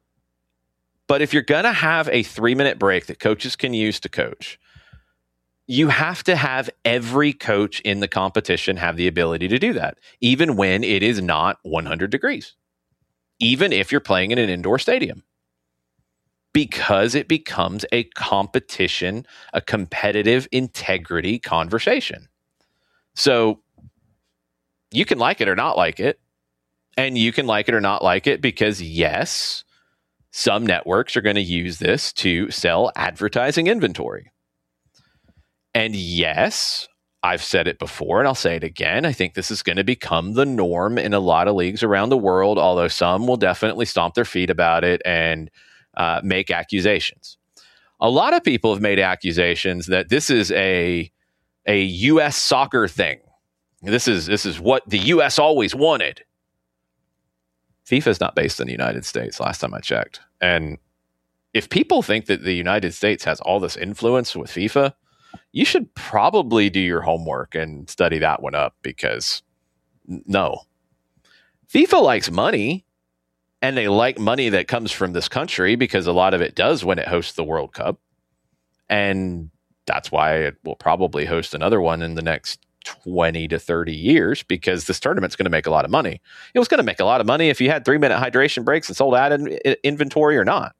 [SPEAKER 4] But if you're going to have a three-minute break that coaches can use to coach, you have to have every coach in the competition have the ability to do that, even when it is not one hundred degrees, even if you're playing in an indoor stadium, because it becomes a competition, a competitive integrity conversation. So you can like it or not like it, and you can like it or not like it because, yes, some networks are going to use this to sell advertising inventory. And yes, I've said it before and I'll say it again. I think this is going to become the norm in a lot of leagues around the world, although some will definitely stomp their feet about it and uh, make accusations. A lot of people have made accusations that this is a, a U S soccer thing. This is, this is what the U S always wanted. FIFA's not based in the United States, last time I checked. And if people think that the United States has all this influence with FIFA, you should probably do your homework and study that one up, because n- no. FIFA likes money, and they like money that comes from this country because a lot of it does when it hosts the World Cup. And that's why it will probably host another one in the next twenty to thirty years, because this tournament's going to make a lot of money. It was going to make a lot of money if you had three-minute hydration breaks and sold ad in- inventory or not.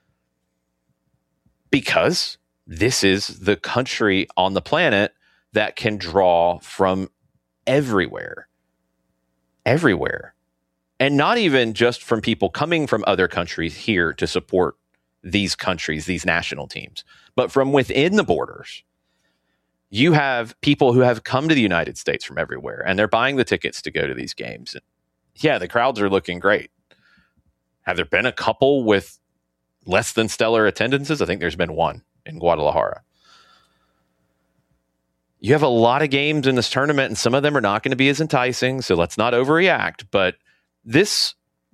[SPEAKER 4] Because this is the country on the planet that can draw from everywhere. Everywhere. And not even just from people coming from other countries here to support these countries, these national teams, but from within the borders. You have people who have come to the United States from everywhere, and they're buying the tickets to go to these games. Yeah, the crowds are looking great. Have there been a couple with less than stellar attendances? I think there's been one in Guadalajara. You have a lot of games in this tournament, and some of them are not going to be as enticing, so let's not overreact. But this,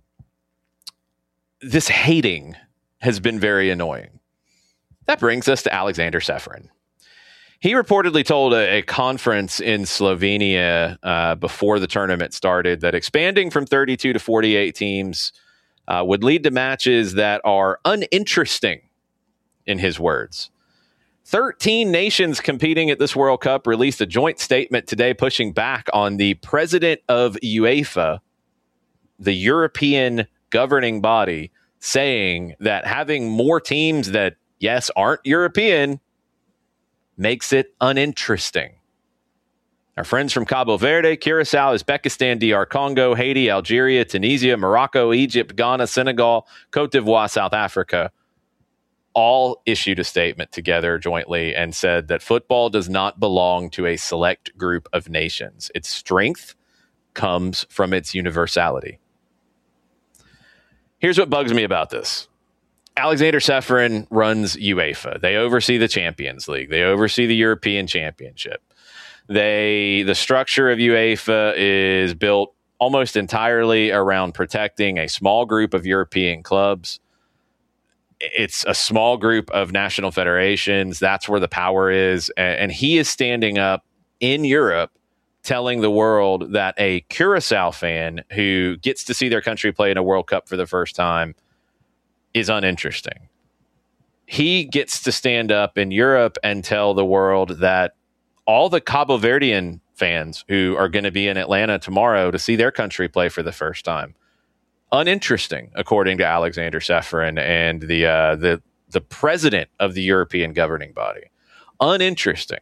[SPEAKER 4] this hating has been very annoying. That brings us to Alexander Ceferin. He reportedly told a, a conference in Slovenia uh, before the tournament started that expanding from thirty-two to forty-eight teams uh, would lead to matches that are uninteresting, in his words. thirteen nations competing at this World Cup released a joint statement today pushing back on the president of UEFA, the European governing body, saying that having more teams that, yes, aren't European makes it uninteresting. Our friends from Cabo Verde, Curacao, Uzbekistan, D R Congo, Haiti, Algeria, Tunisia, Morocco, Egypt, Ghana, Senegal, Cote d'Ivoire, South Africa, all issued a statement together jointly and said that football does not belong to a select group of nations. Its strength comes from its universality. Here's what bugs me about this. Alexander Ceferin runs UEFA. They oversee the Champions League. They oversee the European Championship. They, the structure of UEFA is built almost entirely around protecting a small group of European clubs. It's a small group of national federations. That's where the power is. And he is standing up in Europe telling the world that a Curacao fan who gets to see their country play in a World Cup for the first time is uninteresting. He gets to stand up in Europe and tell the world that all the Cabo Verdean fans who are going to be in Atlanta tomorrow to see their country play for the first time, uninteresting, according to Alexander Ceferin and the uh, the the president of the European governing body. Uninteresting.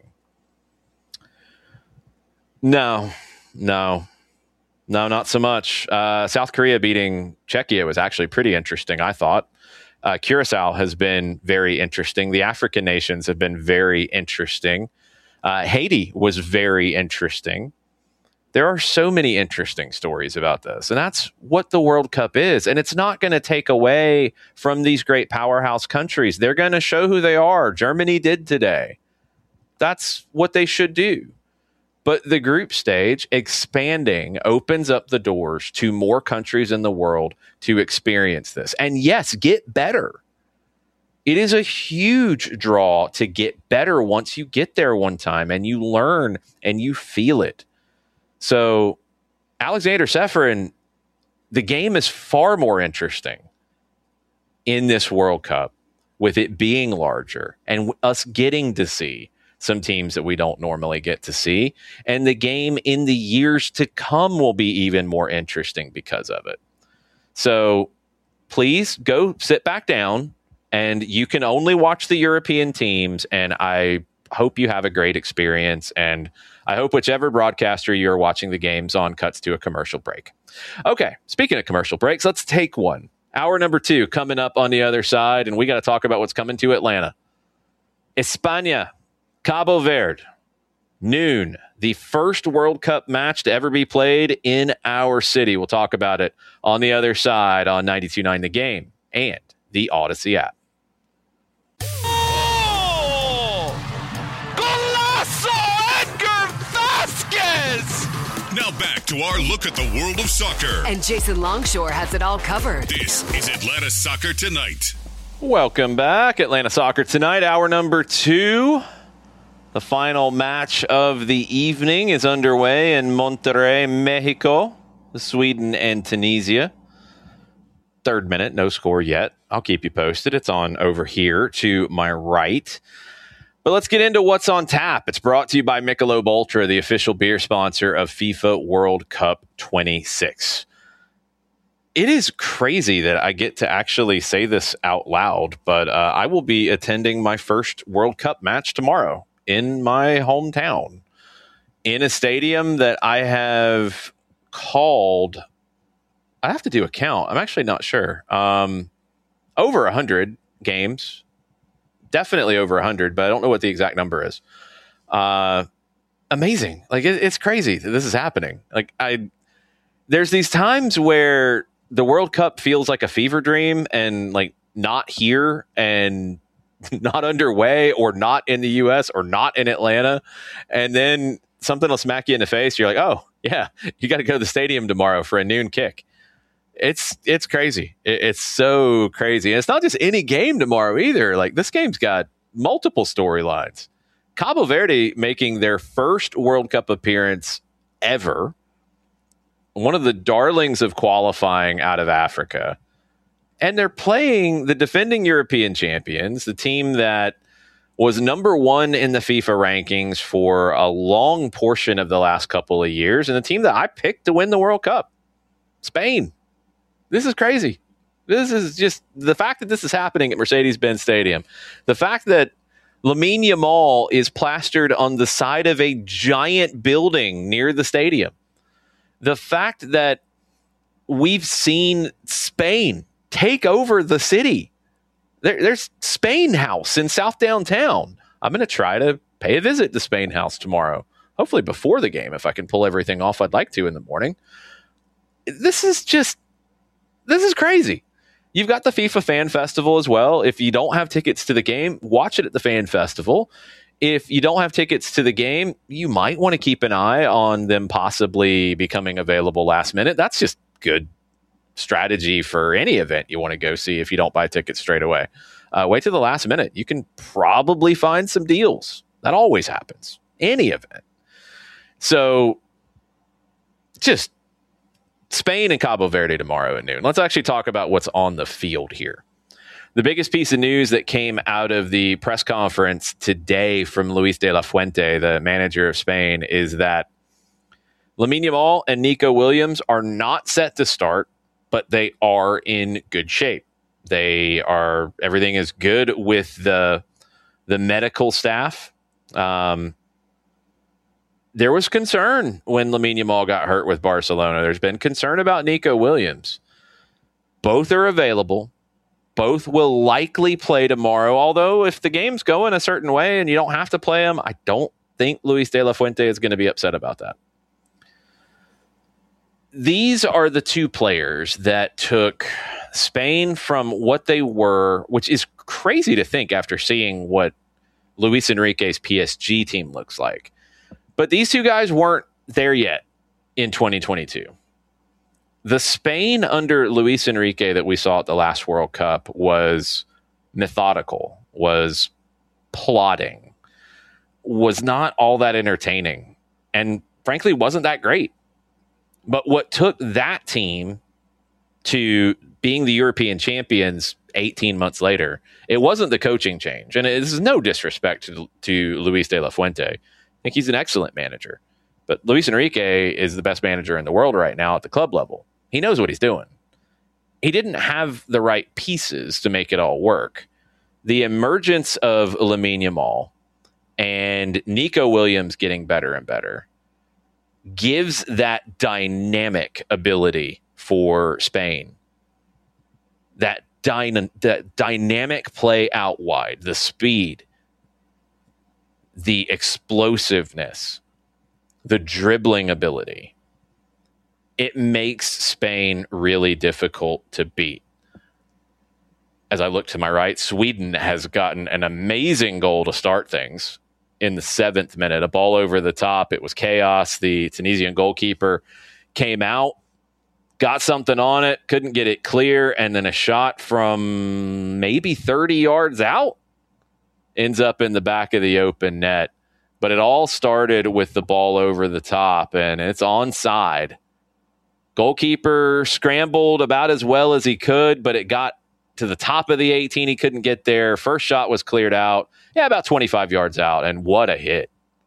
[SPEAKER 4] No, no, no, not so much. Uh, South Korea beating Czechia was actually pretty interesting, I thought. Uh, Curacao has been very interesting. The African nations have been very interesting. Uh, Haiti was very interesting. There are so many interesting stories about this, and that's what the World Cup is. And it's not going to take away from these great powerhouse countries. They're going to show who they are. Germany did today. That's what they should do. But the group stage expanding opens up the doors to more countries in the world to experience this. And yes, get better. It is a huge draw to get better once you get there one time and you learn and you feel it. So Alexander Ceferin, the game is far more interesting in this World Cup with it being larger and us getting to see some teams that we don't normally get to see. And the game in the years to come will be even more interesting because of it. So please go sit back down, and you can only watch the European teams. And I hope you have a great experience. And I hope whichever broadcaster you're watching the games on cuts to a commercial break. Okay, speaking of commercial breaks, let's take one. Hour number two coming up on the other side, and we got to talk about what's coming to Atlanta. España, Cabo Verde, noon, the first World Cup match to ever be played in our city. We'll talk about it on the other side on ninety-two point nine The Game and the Odyssey app.
[SPEAKER 1] Oh! Golazo Edgar Vasquez!
[SPEAKER 2] Now back to our look at the world of soccer.
[SPEAKER 3] And Jason Longshore has it all covered.
[SPEAKER 2] This is Atlanta Soccer Tonight.
[SPEAKER 4] Welcome back. Atlanta Soccer Tonight, hour number two. The final match of the evening is underway in Monterrey, Mexico, Sweden and Tunisia. Third minute, no score yet. I'll keep you posted. It's on over here to my right. But let's get into what's on tap. It's brought to you by Michelob Ultra, the official beer sponsor of FIFA World Cup twenty-six. It is crazy that I get to actually say this out loud, but uh, I will be attending my first World Cup match tomorrow in my hometown, in a stadium that I have called, I have to do a count. I'm actually not sure. Um, over one hundred games. Definitely over one hundred, but I don't know what the exact number is. Uh, amazing. Like, it, it's crazy that this is happening. Like, I, there's these times where the World Cup feels like a fever dream and, like, not here and not underway or not in the U S or not in Atlanta. And then something will smack you in the face. You're like, oh, yeah, you got to go to the stadium tomorrow for a noon kick. It's it's crazy. It, it's so crazy. And it's not just any game tomorrow either. Like, this game's got multiple storylines. Cabo Verde making their first World Cup appearance ever. One of the darlings of qualifying out of Africa. And they're playing the defending European champions, the team that was number one in the FIFA rankings for a long portion of the last couple of years, and the team that I picked to win the World Cup, Spain. This is crazy. This is just the fact that this is happening at Mercedes-Benz Stadium. The fact that Lamine Yamal is plastered on the side of a giant building near the stadium. The fact that we've seen Spain take over the city. There, there's Spain House in South Downtown. I'm going to try to pay a visit to Spain House tomorrow. Hopefully before the game, if I can pull everything off I'd like to in the morning. This is just... This is crazy. You've got the FIFA Fan Festival as well. If you don't have tickets to the game, watch it at the Fan Festival. If you don't have tickets to the game, you might want to keep an eye on them possibly becoming available last minute. That's just good strategy for any event you want to go see if you don't buy tickets straight away. Uh, wait till the last minute. You can probably find some deals. That always happens. Any event. So, just Spain and Cabo Verde tomorrow at noon. Let's actually talk about what's on the field here. The biggest piece of news that came out of the press conference today from Luis de la Fuente, the manager of Spain, is that Lamine Yamal and Nico Williams are not set to start, but they are in good shape. They are, everything is good with the, the medical staff. Um, There was concern when Lamine Yamal got hurt with Barcelona. There's been concern about Nico Williams. Both are available. Both will likely play tomorrow. Although if the game's going a certain way and you don't have to play them, I don't think Luis de la Fuente is going to be upset about that. These are the two players that took Spain from what they were, which is crazy to think after seeing what Luis Enrique's P S G team looks like. But these two guys weren't there yet in twenty twenty-two. The Spain under Luis Enrique that we saw at the last World Cup was methodical, was plotting, was not all that entertaining, and frankly wasn't that great. But what took that team to being the European champions eighteen months later, it wasn't the coaching change. And it is no disrespect to, to Luis de la Fuente. I think he's an excellent manager. But Luis Enrique is the best manager in the world right now at the club level. He knows what he's doing. He didn't have the right pieces to make it all work. The emergence of Lamine Yamal and Nico Williams getting better and better gives that dynamic ability for Spain. That, dyna- that dynamic play out wide, the speed, the explosiveness, the dribbling ability. It makes Spain really difficult to beat. As I look to my right, Sweden has gotten an amazing goal to start things in the seventh minute. A ball over the top. It was chaos. The Tunisian goalkeeper came out, got something on it, couldn't get it clear, and then a shot from maybe thirty yards out ends up in the back of the open net. But it all started with the ball over the top, and it's onside. Goalkeeper scrambled about as well as he could, but it got to the top of the eighteen. He couldn't get there. First shot was cleared out. Yeah, about twenty-five yards out, and what a hit.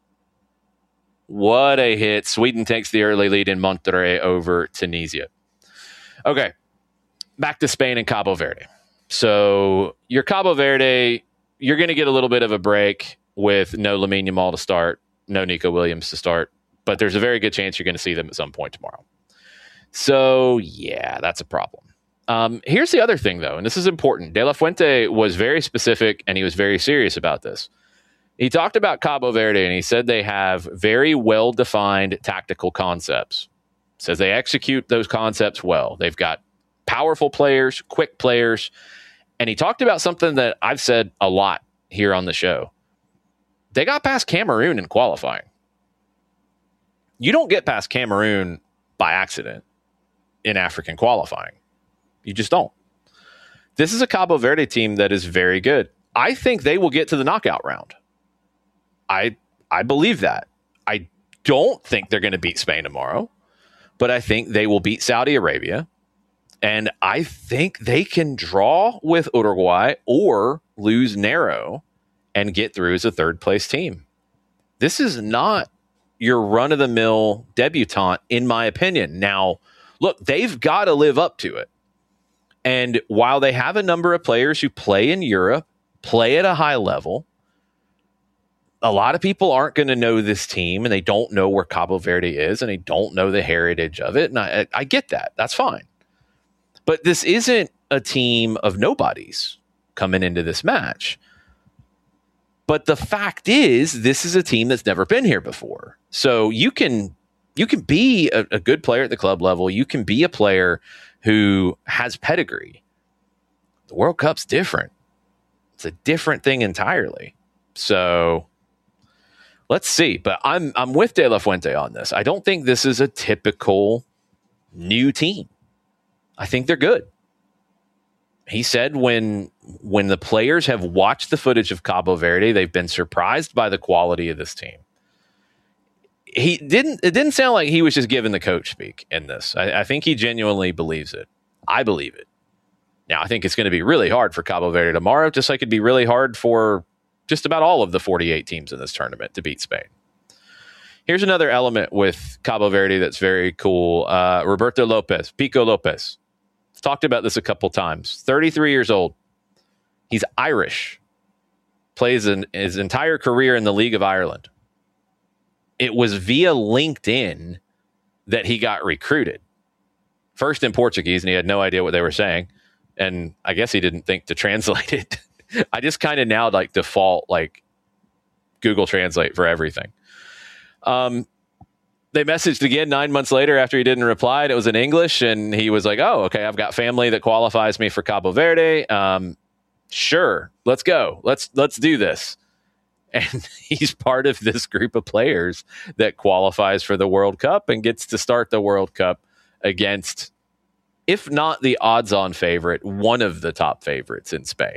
[SPEAKER 4] What a hit. Sweden takes the early lead in Monterrey over Tunisia. Okay, back to Spain and Cabo Verde. So your Cabo Verde, you're going to get a little bit of a break with no Lamine Yamal to start, no Nico Williams to start, but there's a very good chance you're going to see them at some point tomorrow. So, yeah, that's a problem. Um, here's the other thing, though, and this is important. De La Fuente was very specific, and he was very serious about this. He talked about Cabo Verde, and he said they have very well-defined tactical concepts. Says they execute those concepts well. They've got powerful players, quick players, and he talked about something that I've said a lot here on the show. They got past Cameroon in qualifying. You don't get past Cameroon by accident in African qualifying. You just don't. This is a Cabo Verde team that is very good. I think they will get to the knockout round. I I believe that. I don't think they're going to beat Spain tomorrow, but I think they will beat Saudi Arabia. And I think they can draw with Uruguay or lose narrow and get through as a third place team. This is not your run-of-the-mill debutante, in my opinion. Now, look, they've got to live up to it. And while they have a number of players who play in Europe, play at a high level, a lot of people aren't going to know this team, and they don't know where Cabo Verde is, and they don't know the heritage of it. And I, I get that. That's fine. But this isn't a team of nobodies coming into this match. But the fact is, this is a team that's never been here before. So you can you can be a, a good player at the club level. You can be a player who has pedigree. The World Cup's different. It's a different thing entirely. So let's see. But I'm I'm with De La Fuente on this. I don't think this is a typical new team. I think they're good. He said when when the players have watched the footage of Cabo Verde, they've been surprised by the quality of this team. He didn't. It didn't sound like he was just giving the coach speak in this. I, I think he genuinely believes it. I believe it. Now, I think it's going to be really hard for Cabo Verde tomorrow, just like it'd be really hard for just about all of the forty-eight teams in this tournament to beat Spain. Here's another element with Cabo Verde that's very cool. Uh, Roberto Lopez, Pico Lopez. Talked about this a couple times. thirty-three years old. He's Irish. Plays in his entire career in the League of Ireland. It was via LinkedIn that he got recruited. First in Portuguese, and he had no idea what they were saying. And I guess he didn't think to translate it. I just kind of now like default like Google Translate for everything. Um, They messaged again nine months later after he didn't reply, and it was in English. And he was like, oh, okay, I've got family that qualifies me for Cabo Verde. Um, sure, let's go. Let's let's do this. And he's part of this group of players that qualifies for the World Cup and gets to start the World Cup against, if not the odds-on favorite, one of the top favorites in Spain.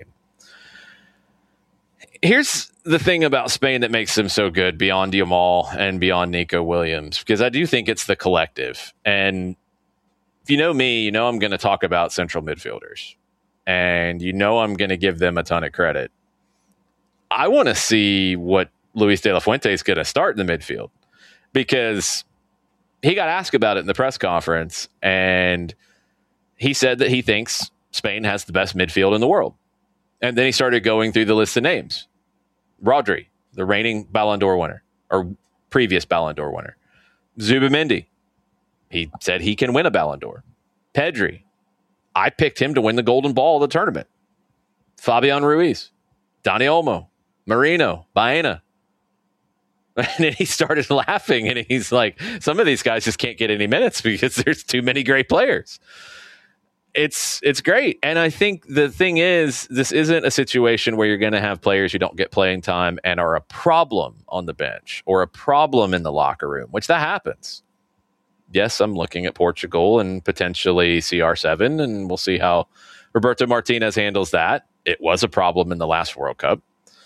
[SPEAKER 4] Here's the thing about Spain that makes them so good beyond Yamal and beyond Nico Williams, because I do think it's the collective. And if you know me, you know I'm going to talk about central midfielders. And you know I'm going to give them a ton of credit. I want to see what Luis de la Fuente is going to start in the midfield, because he got asked about it in the press conference, and he said that he thinks Spain has the best midfield in the world. And then he started going through the list of names. Rodri, the reigning Ballon d'Or winner, or previous Ballon d'Or winner. Zubimendi, he said he can win a Ballon d'Or. Pedri, I picked him to win the Golden Ball of the tournament. Fabian Ruiz, Dani Olmo, Marino, Baena. And then he started laughing, and he's like, some of these guys just can't get any minutes because there's too many great players. It's it's great. And I think the thing is, this isn't a situation where you're going to have players who don't get playing time and are a problem on the bench or a problem in the locker room, which that happens. yes, I'm looking at Portugal and potentially C R seven, and we'll see how Roberto Martinez handles that. It was a problem in the last World Cup.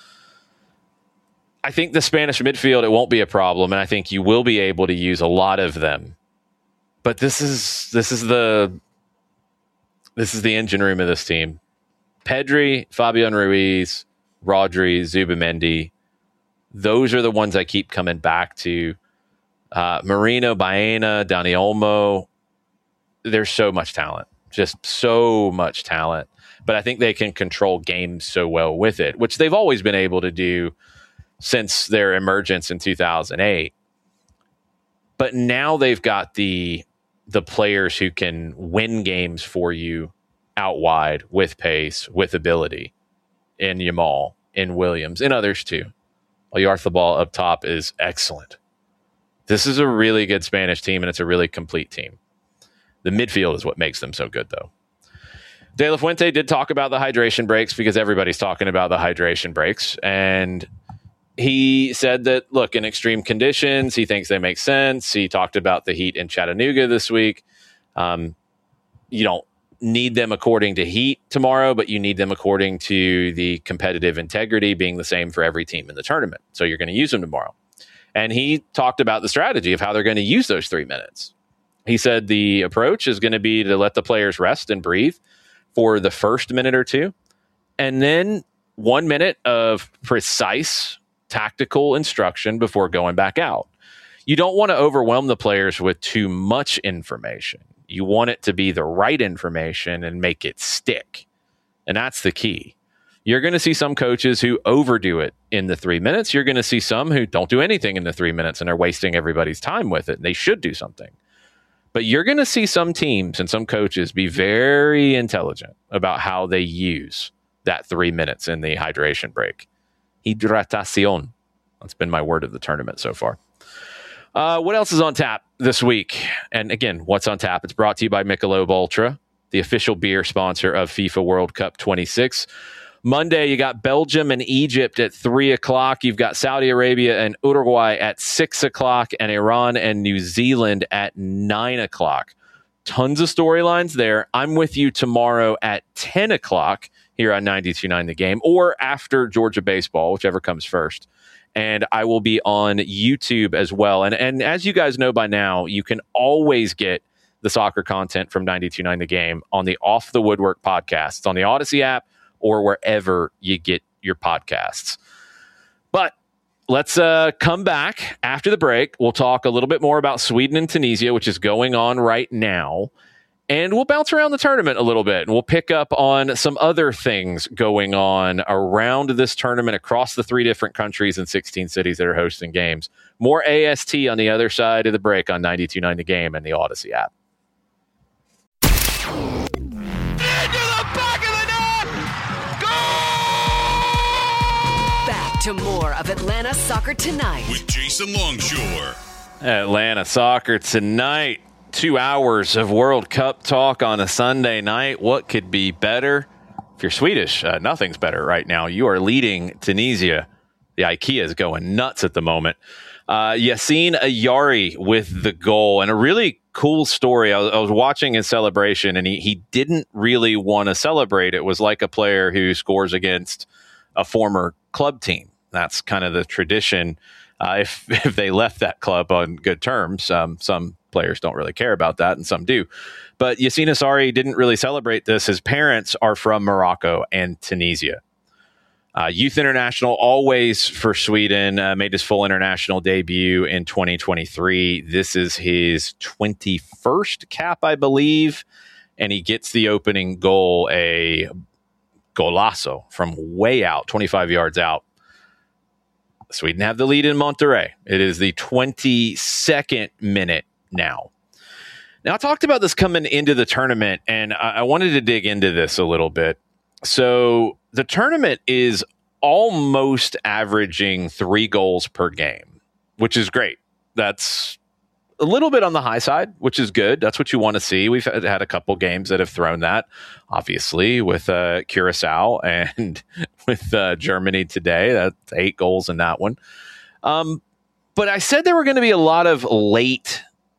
[SPEAKER 4] I think the Spanish midfield, it won't be a problem, and I think you will be able to use a lot of them. But this is this is the this is the engine room of this team. Pedri, Fabian Ruiz, Rodri, Zubimendi, those are the ones I keep coming back to. Uh, Marino, Baena, Dani Olmo, there's so much talent, just so much talent. But I think they can control games so well with it, which they've always been able to do since their emergence in two thousand eight. But now they've got the the players who can win games for you out wide with pace, with ability, in Yamal, in Williams, and others too. Oyarzabal up top is excellent. This is a really good Spanish team, and it's a really complete team. The midfield is what makes them so good, though. De La Fuente did talk about the hydration breaks because everybody's talking about the hydration breaks, and he said that, look, in extreme conditions, he thinks they make sense. He talked about the heat in Chattanooga this week. Um, you don't need them according to heat tomorrow, but you need them according to the competitive integrity being the same for every team in the tournament. So you're going to use them tomorrow. And he talked about the strategy of how they're going to use those three minutes. He said the approach is going to be to let the players rest and breathe for the first minute or two, and then one minute of precise tactical instruction before going back out. You don't want to overwhelm the players with too much information. You want it to be the right information and make it stick. And that's the key. You're going to see some coaches who overdo it in the three minutes. You're going to see some who don't do anything in the three minutes and are wasting everybody's time with it. And they should do something. But you're going to see some teams and some coaches be very intelligent about how they use that three minutes in the hydration break. Hidratación. That's been my word of the tournament so far. Uh, what else is on tap this week? And again, what's on tap? It's brought to you by Michelob Ultra, the official beer sponsor of FIFA World Cup twenty-six. Monday, you got Belgium and Egypt at three o'clock. You've got Saudi Arabia and Uruguay at six o'clock, and Iran and New Zealand at nine o'clock. Tons of storylines there. I'm with you tomorrow at ten o'clock here on ninety-two point nine The Game, or after Georgia baseball, whichever comes first. And I will be on YouTube as well. And, and as you guys know by now, you can always get the soccer content from ninety-two point nine The Game on the Off the Woodwork podcast. It's on the Odyssey app or wherever you get your podcasts. But let's uh, come back after the break. We'll talk a little bit more about Sweden and Tunisia, which is going on right now. And we'll bounce around the tournament a little bit, and we'll pick up on some other things going on around this tournament across the three different countries and sixteen cities that are hosting games. More A S T on the other side of the break on ninety-two point nine The Game and the Odyssey app.
[SPEAKER 3] To more of Atlanta Soccer Tonight
[SPEAKER 2] with Jason Longshore.
[SPEAKER 4] Atlanta Soccer Tonight. Two hours of World Cup talk on a Sunday night. What could be better? If you're Swedish, uh, nothing's better right now. You are leading Tunisia. The IKEA is going nuts at the moment. Uh, Yassine Ayari with the goal, and a really cool story. I was, I was watching his celebration, and he, he didn't really want to celebrate. It was like a player who scores against a former club team. That's kind of the tradition. Uh, if if they left that club on good terms, um, some players don't really care about that, and some do. But Yassine Ayari didn't really celebrate this. His parents are from Morocco and Tunisia. Uh, youth international, always for Sweden, uh, made his full international debut in twenty twenty-three. This is his twenty-first cap, I believe, and he gets the opening goal, a golazo from way out, twenty-five yards out. Sweden have the lead in Monterrey. It is the twenty-second minute now. Now, I talked about this coming into the tournament, and I, I wanted to dig into this a little bit. So the tournament is almost averaging three goals per game, which is great. That's a little bit on the high side, which is good. That's what you want to see. We've had, had a couple games that have thrown that, obviously, with uh, Curacao and with uh, Germany today. That's eight goals in that one. Um, but I said there were going to be a lot of late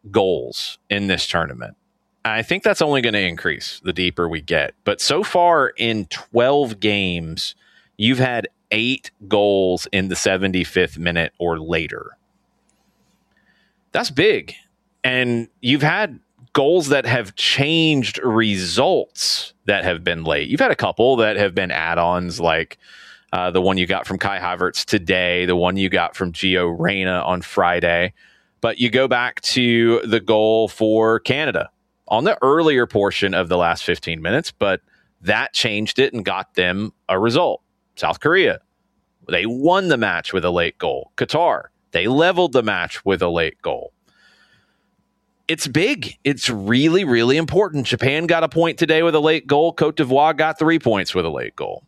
[SPEAKER 4] goals in this tournament. I think that's only going to increase the deeper we get. But so far in twelve games, you've had eight goals in the seventy-fifth minute or later. That's big. And you've had goals that have changed results that have been late. You've had a couple that have been add-ons, like uh, the one you got from Kai Havertz today, the one you got from Gio Reyna on Friday. But you go back to the goal for Canada on the earlier portion of the last fifteen minutes, but that changed it and got them a result. South Korea, they won the match with a late goal. Qatar, they leveled the match with a late goal. It's big. It's really, really important. Japan got a point today with a late goal. Cote d'Ivoire got three points with a late goal.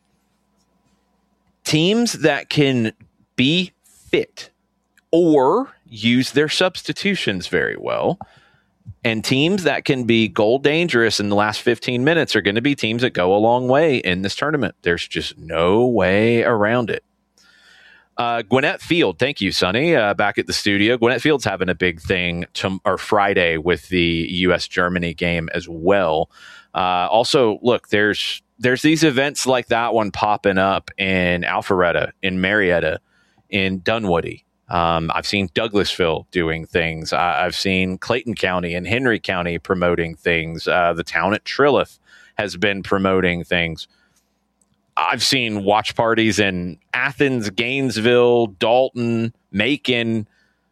[SPEAKER 4] Teams that can be fit or use their substitutions very well, and teams that can be goal dangerous in the last fifteen minutes are going to be teams that go a long way in this tournament. There's just no way around it. Uh, Gwinnett Field, thank you, Sonny, uh, back at the studio. Gwinnett Field's having a big thing to, or Friday with the U S Germany game as well. Uh, also, look, there's there's these events like that one popping up in Alpharetta, in Marietta, in Dunwoody. Um, I've seen Douglasville doing things. I, I've seen Clayton County and Henry County promoting things. Uh, the town at Trilith has been promoting things. I've seen watch parties in Athens, Gainesville, Dalton, Macon,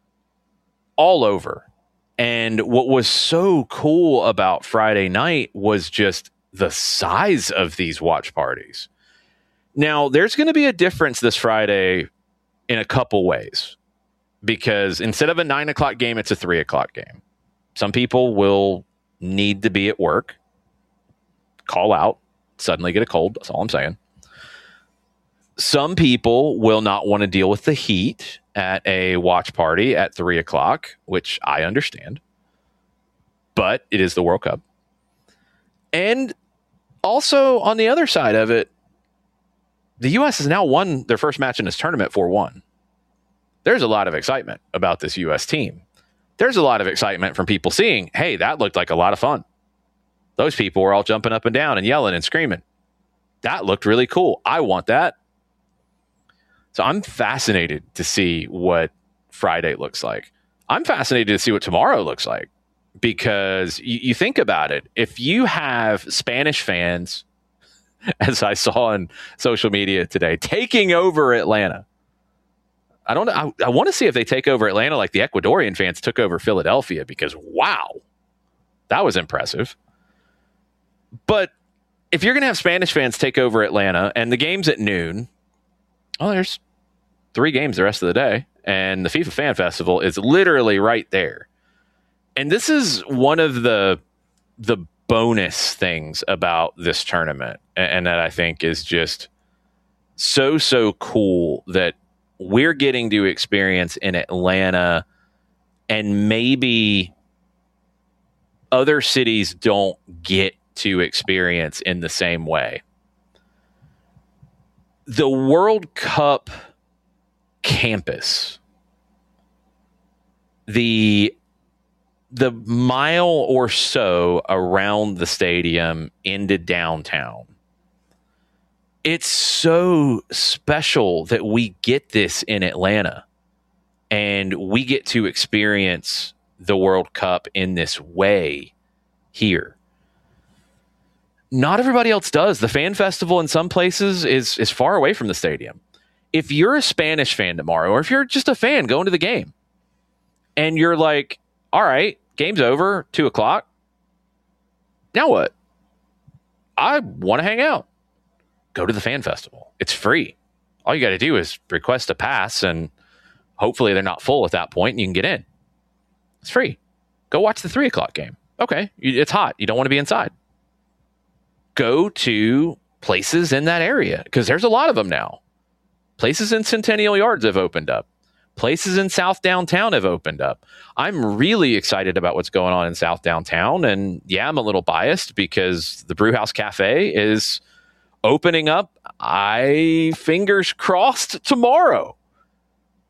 [SPEAKER 4] all over. And what was so cool about Friday night was just the size of these watch parties. Now, there's going to be a difference this Friday in a couple ways, because instead of a nine o'clock game, it's a three o'clock game. Some people will need to be at work, call out, suddenly get a cold. That's all I'm saying. Some people will not want to deal with the heat at a watch party at three o'clock, which I understand. But it is the World Cup. And also, on the other side of it, the U S has now won their first match in this tournament four one. There's a lot of excitement about this U S team. There's a lot of excitement from people seeing, hey, that looked like a lot of fun. Those people were all jumping up and down and yelling and screaming. That looked really cool. I want that. So I'm fascinated to see what Friday looks like. I'm fascinated to see what tomorrow looks like, because you, you think about it. If you have Spanish fans, as I saw on social media today, taking over Atlanta, I don't know. I, I want to see if they take over Atlanta like the Ecuadorian fans took over Philadelphia, because wow, that was impressive. But if you're going to have Spanish fans take over Atlanta and the game's at noon, well, there's three games the rest of the day, and the FIFA Fan Festival is literally right there. And this is one of the the bonus things about this tournament, and, and that I think is just so, so cool that we're getting to experience in Atlanta, and maybe other cities don't get to experience in the same way. The World Cup campus, the the mile or so around the stadium into downtown, it's so special that we get this in Atlanta, and we get to experience the World Cup in this way here. Not everybody else does. The Fan Festival in some places is is far away from the stadium. If you're a Spanish fan tomorrow, or if you're just a fan going to the game, and you're like, all right, game's over, two o'clock. Now what? I want to hang out. Go to the Fan Festival. It's free. All you got to do is request a pass, and hopefully they're not full at that point, and you can get in. It's free. Go watch the three o'clock game. Okay, it's hot. You don't want to be inside. Go to places in that area, because there's a lot of them now. Places in Centennial Yards have opened up. Places in South Downtown have opened up. I'm really excited about what's going on in South Downtown. And yeah, I'm a little biased because the Brewhouse Cafe is opening up, I fingers crossed, tomorrow.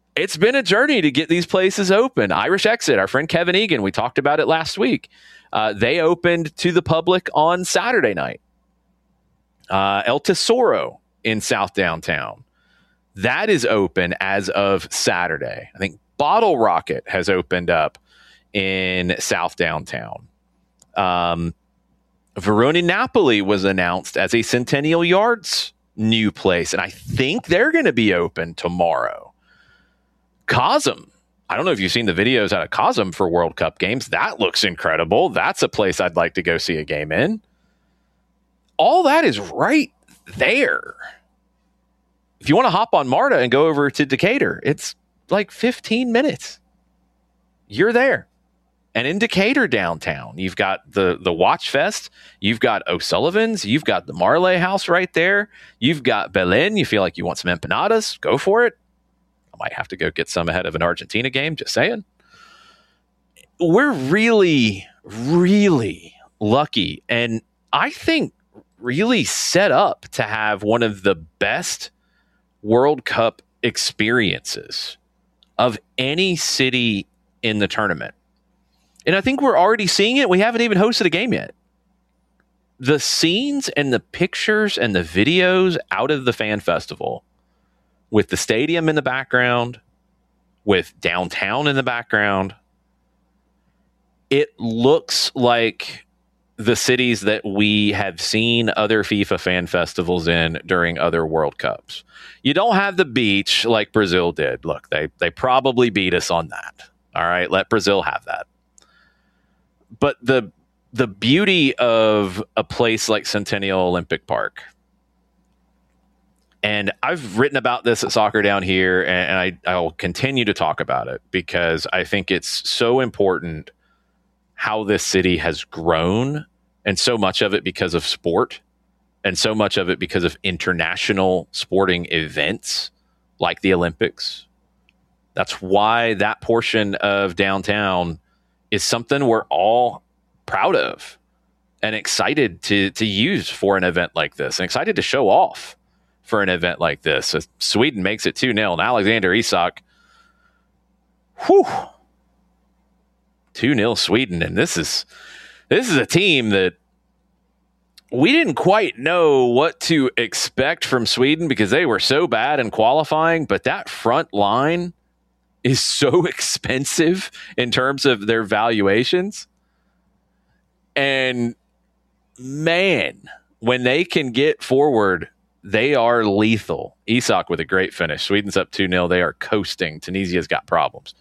[SPEAKER 4] it's been a journey to get these places open. Irish Exit, our friend Kevin Egan, we talked about it last week. Uh, they opened to the public on Saturday night. Uh, El Tesoro in South Downtown. That is open as of Saturday. I think Bottle Rocket has opened up in South Downtown. Um, Veroni Napoli was announced as a Centennial Yards new place, and I think they're going to be open tomorrow. Cosm. I don't know if you've seen the videos out of Cosm for World Cup games. That looks incredible. That's a place I'd like to go see a game in. All that is right there. If you want to hop on MARTA and go over to Decatur, it's like fifteen minutes. You're there. And in Decatur downtown, you've got the, the Watch Fest. You've got O'Sullivan's. You've got the Marley House right there. You've got Belen. You feel like you want some empanadas? Go for it. I might have to go get some ahead of an Argentina game. Just saying. We're really, really lucky. And I think really set up to have one of the best World Cup experiences of any city in the tournament. And I think we're already seeing it. We haven't even hosted a game yet. The scenes and the pictures and the videos out of the fan festival with the stadium in the background, with downtown in the background, it looks like the cities that we have seen other FIFA fan festivals in during other World Cups. You don't have the beach like Brazil did. Look, they they probably beat us on that. All right, let Brazil have that. But the the beauty of a place like Centennial Olympic Park, and I've written about this at Soccer Down Here, and I, I will continue to talk about it because I think it's so important how this city has grown, and so much of it because of sport, and so much of it because of international sporting events like the Olympics. That's why that portion of downtown is something we're all proud of and excited to to use for an event like this, and excited to show off for an event like this. So Sweden makes it two nil, and Alexander Isak, whew, two nil Sweden. And this is this is a team that we didn't quite know what to expect from Sweden because they were so bad in qualifying, but that front line is so expensive in terms of their valuations. And man, when they can get forward, they are lethal. Isak with a great finish. Sweden's up two nil. They are coasting. Tunisia's got problems.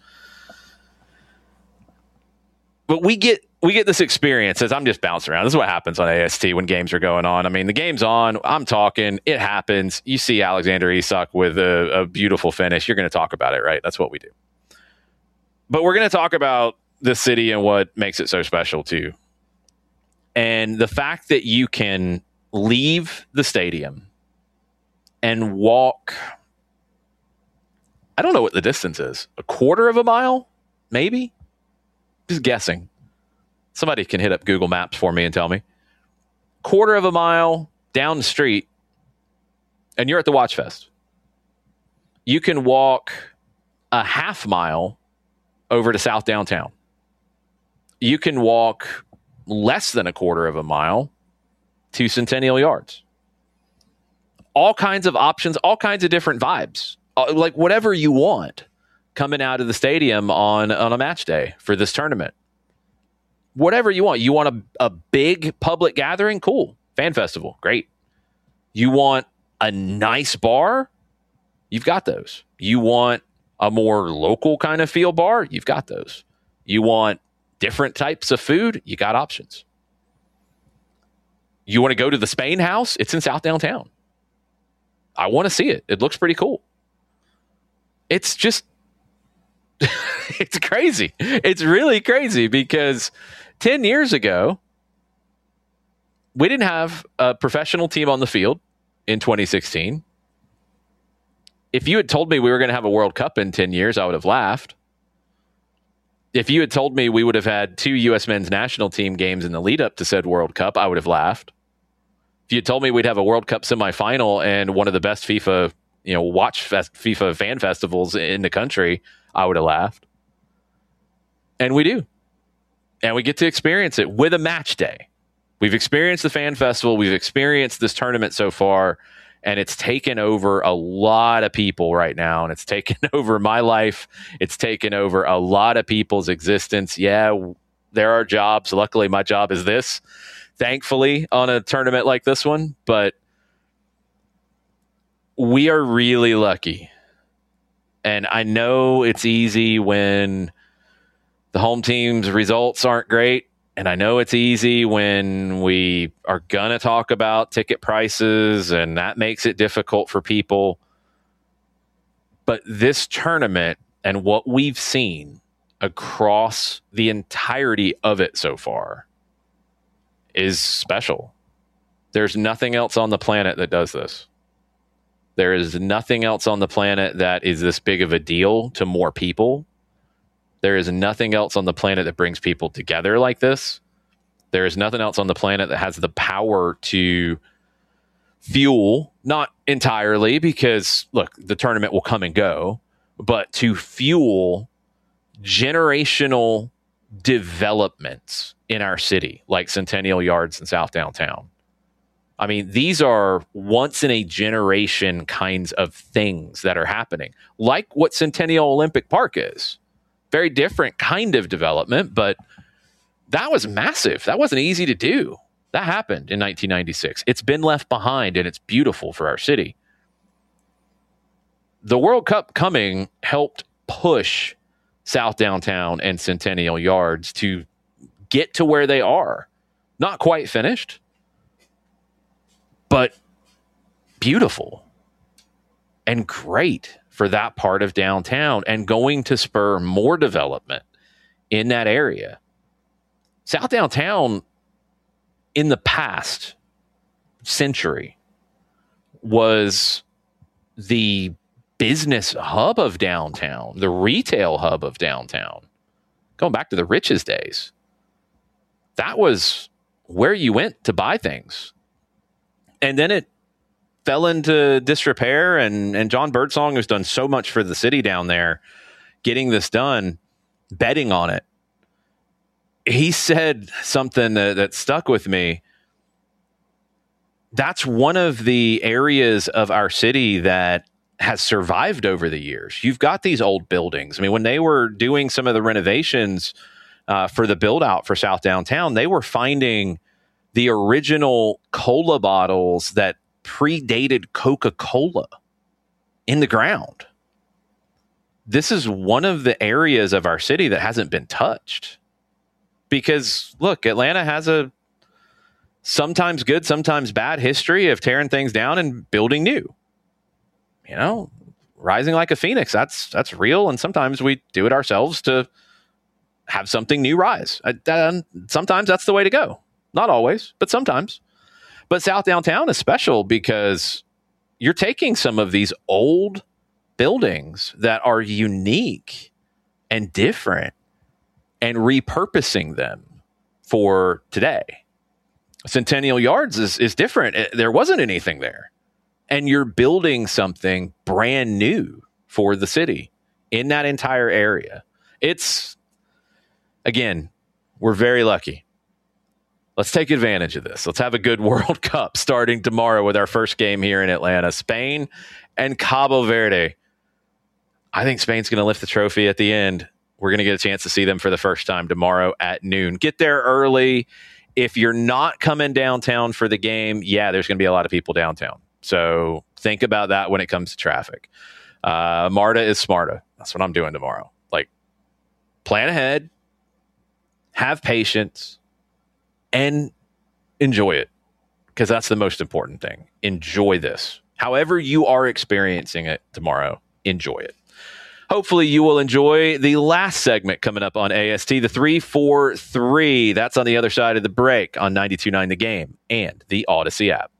[SPEAKER 4] But we get we get this experience as I'm just bouncing around. This is what happens on A S T when games are going on. I mean, the game's on. I'm talking. It happens. You see Alexander Isak with a, a beautiful finish. You're going to talk about it, right? That's what we do. But we're going to talk about the city and what makes it so special, too. And the fact that you can leave the stadium and walk, I don't know what the distance is, a quarter of a mile, maybe? Just guessing. Somebody can hit up Google Maps for me and tell me. Quarter of a mile down the street, and you're at the Watch Fest. You can walk a half mile over to South Downtown. You can walk less than a quarter of a mile to Centennial Yards. All kinds of options, all kinds of different vibes. Uh, like whatever you want coming out of the stadium on, on a match day for this tournament. Whatever you want. You want a, a big public gathering? Cool. Fan festival. Great. You want a nice bar? You've got those. You want a more local kind of feel bar? You've got those. You want different types of food? You got options. You want to go to the Spain House? It's in South Downtown. I want to see it. It looks pretty cool. It's just, it's crazy. It's really crazy because ten years ago, we didn't have a professional team on the field in twenty sixteen. If you had told me we were going to have a World Cup in ten years, I would have laughed. If you had told me we would have had two U S men's national team games in the lead up to said World Cup, I would have laughed. If you had told me we'd have a World Cup semifinal and one of the best FIFA you know, watch fest- FIFA fan festivals in the country, I would have laughed. And we do. And we get to experience it with a match day. We've experienced the fan festival. We've experienced this tournament so far, and it's taken over a lot of people right now, and it's taken over my life. It's taken over a lot of people's existence. Yeah, there are jobs. Luckily, my job is this, thankfully, on a tournament like this one. But we are really lucky. And I know it's easy when the home team's results aren't great. And I know it's easy when we are going to talk about ticket prices, and that makes it difficult for people. But this tournament and what we've seen across the entirety of it so far is special. There's nothing else on the planet that does this. There is nothing else on the planet that is this big of a deal to more people. There is nothing else on the planet that brings people together like this. There is nothing else on the planet that has the power to fuel, not entirely, because, look, the tournament will come and go, but to fuel generational developments in our city, like Centennial Yards in South Downtown. I mean, these are once-in-a-generation kinds of things that are happening, like what Centennial Olympic Park is. Very different kind of development, but that was massive. That wasn't easy to do. That happened in nineteen ninety-six. It's been left behind, and it's beautiful for our city. The World Cup coming helped push South Downtown and Centennial Yards to get to where they are. Not quite finished, but beautiful and great for that part of downtown, and going to spur more development in that area. South Downtown in the past century was the business hub of downtown, the retail hub of downtown. Going back to the Rich's days, that was where you went to buy things. And then it fell into disrepair, and, and John Birdsong, who's done so much for the city down there, getting this done, betting on it. He said something that, that stuck with me. That's one of the areas of our city that has survived over the years. You've got these old buildings. I mean, when they were doing some of the renovations uh, for the build out for South Downtown, they were finding the original cola bottles that predated Coca-Cola in the ground. This is one of the areas of our city that hasn't been touched. Because, look, Atlanta has a sometimes good, sometimes bad history of tearing things down and building new. You know, rising like a phoenix, that's that's real. And sometimes we do it ourselves to have something new rise. And sometimes that's the way to go. Not always, but sometimes. But South Downtown is special because you're taking some of these old buildings that are unique and different and repurposing them for today. Centennial Yards is, is different. It, there wasn't anything there. And you're building something brand new for the city in that entire area. It's, again, we're very lucky. Let's take advantage of this. Let's have a good World Cup starting tomorrow with our first game here in Atlanta. Spain and Cabo Verde. I think Spain's going to lift the trophy at the end. We're going to get a chance to see them for the first time tomorrow at noon. Get there early. If you're not coming downtown for the game, yeah, there's going to be a lot of people downtown. So think about that when it comes to traffic. Uh, Marta is smarta. That's what I'm doing tomorrow. Like, plan ahead, have patience, and enjoy it, because that's the most important thing. Enjoy this. However you are experiencing it tomorrow, enjoy it. Hopefully you will enjoy the last segment coming up on A S T, the three four three. That's on the other side of the break on ninety-two point nine The Game and the Odyssey app.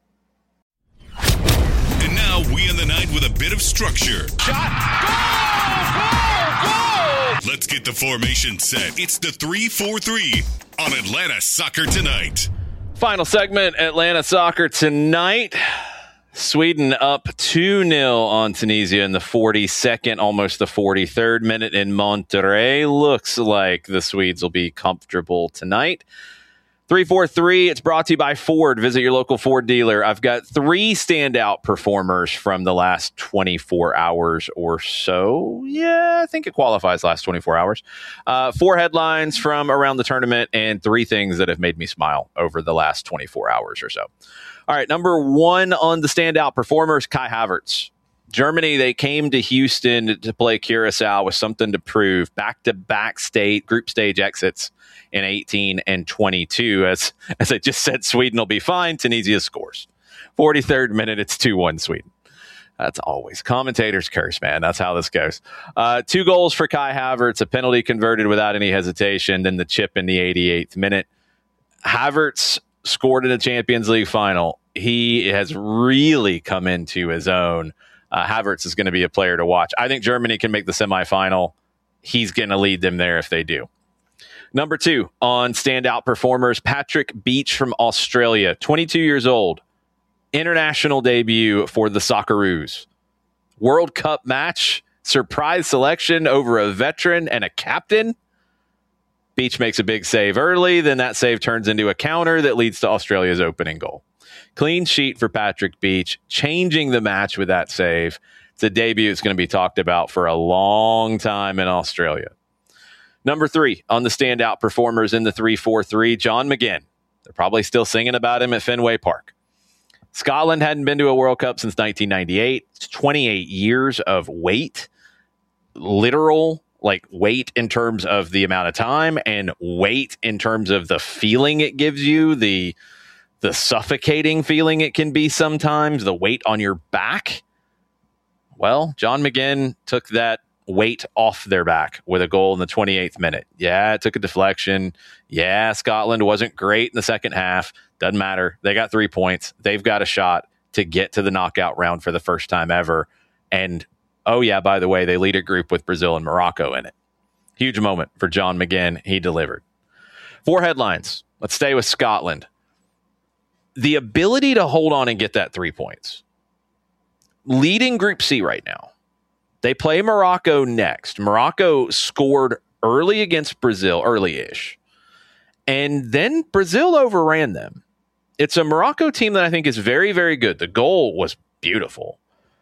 [SPEAKER 2] And now we end the night with a bit of structure.
[SPEAKER 1] Shot. Goal! Goal! Goal!
[SPEAKER 2] Let's get the formation set. It's the three four three on Atlanta Soccer Tonight.
[SPEAKER 4] Final segment, Atlanta Soccer Tonight. Sweden up two nil on Tunisia in the forty-second, almost the forty-third minute in Monterrey. Looks like the Swedes will be comfortable tonight. three four three, it's brought to you by Ford. Visit your local Ford dealer. I've got three standout performers from the last twenty-four hours or so. Yeah, I think it qualifies last twenty-four hours. Uh, four headlines from around the tournament and three things that have made me smile over the last twenty-four hours or so. All right, number one on the standout performers, Kai Havertz. Germany, they came to Houston to play Curacao with something to prove. Back-to-back state group stage exits in eighteen and twenty-two. As, as I just said, Sweden will be fine. Tunisia scores. forty-third minute, it's two one Sweden. That's always commentators curse, man. That's how this goes. Uh, two goals for Kai Havertz, a penalty converted without any hesitation, then the chip in the eighty-eighth minute. Havertz scored in a Champions League final. He has really come into his own. Uh, Havertz is going to be a player to watch. I think Germany can make the semifinal. He's going to lead them there if they do. Number two on standout performers, Patrick Beach from Australia, twenty-two years old. International debut for the Socceroos. World Cup match, surprise selection over a veteran and a captain. Beach makes a big save early, then that save turns into a counter that leads to Australia's opening goal. Clean sheet for Patrick Beach, changing the match with that save. It's a debut that's going to be talked about for a long time in Australia. Number three on the standout performers in the three four three, John McGinn. They're probably still singing about him at Fenway Park. Scotland hadn't been to a World Cup since nineteen ninety-eight. It's twenty-eight years of wait, literal like wait in terms of the amount of time and wait in terms of the feeling it gives you, the the suffocating feeling it can be sometimes, the weight on your back. Well, John McGinn took that weight off their back with a goal in the twenty-eighth minute. Yeah, it took a deflection. Yeah, Scotland wasn't great in the second half. Doesn't matter. They got three points. They've got a shot to get to the knockout round for the first time ever. And oh, yeah, by the way, they lead a group with Brazil and Morocco in it. Huge moment for John McGinn. He delivered. Four headlines. Let's stay with Scotland. The ability to hold on and get that three points. Leading Group C right now. They play Morocco next. Morocco scored early against Brazil, early-ish. And then Brazil overran them. It's a Morocco team that I think is very, very good. The goal was beautiful.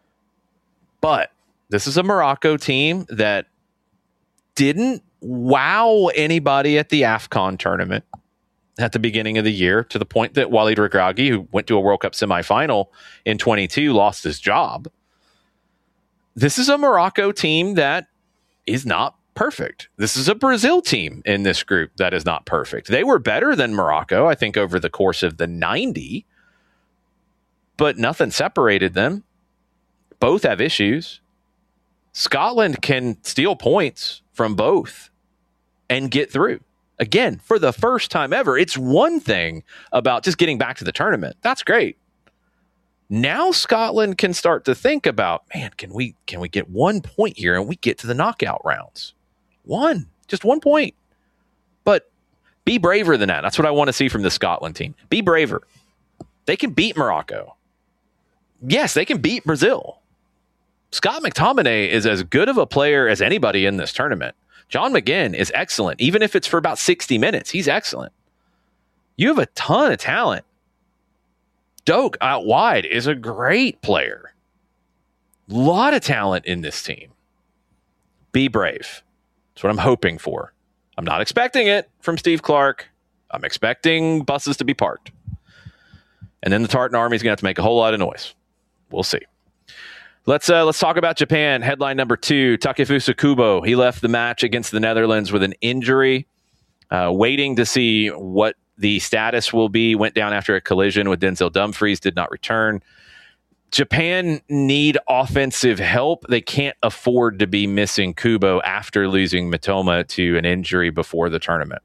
[SPEAKER 4] But this is a Morocco team that didn't wow anybody at the AFCON tournament at the beginning of the year, to the point that Walid Regragui, who went to a World Cup semifinal in twenty-two, lost his job. This is a Morocco team that is not perfect. This is a Brazil team in this group that is not perfect. They were better than Morocco, I think, over the course of the ninety, but nothing separated them. Both have issues. Scotland can steal points from both and get through. Again, for the first time ever. It's one thing about just getting back to the tournament. That's great. Now Scotland can start to think about, man, can we can we get one point here and we get to the knockout rounds? One. Just one point. But be braver than that. That's what I want to see from the Scotland team. Be braver. They can beat Morocco. Yes, they can beat Brazil. Scott McTominay is as good of a player as anybody in this tournament. John McGinn is excellent. Even if it's for about sixty minutes, he's excellent. You have a ton of talent. Doak out wide is a great player. A lot of talent in this team. Be brave. That's what I'm hoping for. I'm not expecting it from Steve Clark. I'm expecting buses to be parked. And then the Tartan Army is going to have to make a whole lot of noise. We'll see. Let's uh, let's talk about Japan. Headline number two, Takefusa Kubo. He left the match against the Netherlands with an injury. Uh, waiting to see what the status will be. Went down after a collision with Denzel Dumfries. Did not return. Japan need offensive help. They can't afford to be missing Kubo after losing Mitoma to an injury before the tournament.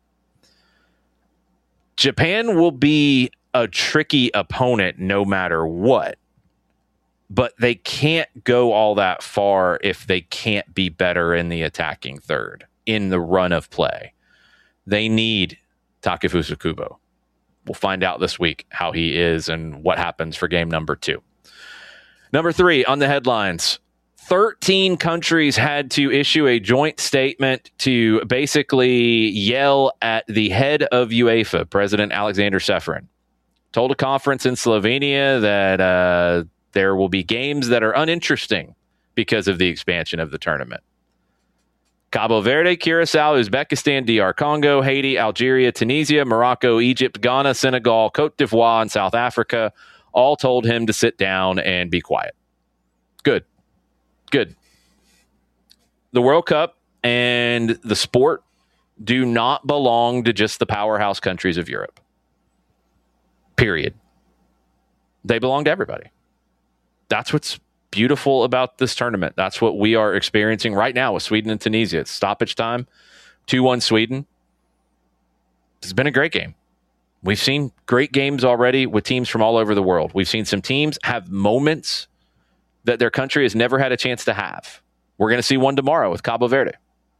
[SPEAKER 4] Japan will be a tricky opponent no matter what. But they can't go all that far if they can't be better in the attacking third, in the run of play. They need Takefusa Kubo. We'll find out this week how he is and what happens for game number two. Number three on the headlines. thirteen countries had to issue a joint statement to basically yell at the head of UEFA, President Alexander Ceferin. Told a conference in Slovenia that uh, there will be games that are uninteresting because of the expansion of the tournament. Cabo Verde, Curacao, Uzbekistan, D R Congo, Haiti, Algeria, Tunisia, Morocco, Egypt, Ghana, Senegal, Cote d'Ivoire, and South Africa all told him to sit down and be quiet. Good. Good. The World Cup and the sport do not belong to just the powerhouse countries of Europe. Period. They belong to everybody. That's what's beautiful about this tournament. That's what we are experiencing right now with Sweden and Tunisia. It's stoppage time. two one Sweden. It's been a great game. We've seen great games already with teams from all over the world. We've seen some teams have moments that their country has never had a chance to have. We're going to see one tomorrow with Cabo Verde.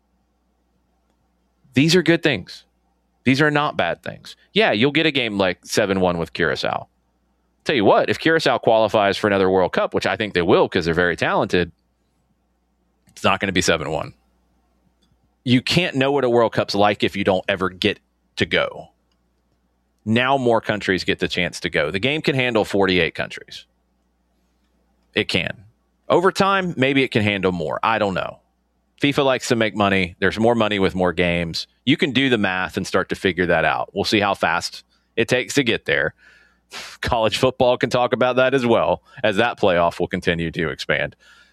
[SPEAKER 4] These are good things. These are not bad things. Yeah, you'll get a game like seven one with Curacao. Tell you what, if Curacao qualifies for another World Cup, which I think they will because they're very talented, it's not going to be seven one. You can't know what a World Cup's like if you don't ever get to go. Now more countries get the chance to go. The game can handle forty-eight countries. It can. Over time, maybe it can handle more. I don't know. FIFA likes to make money. There's more money with more games. You can do the math and start to figure that out. We'll see how fast it takes to get there. College football can talk about that as well, as that playoff will continue to expand.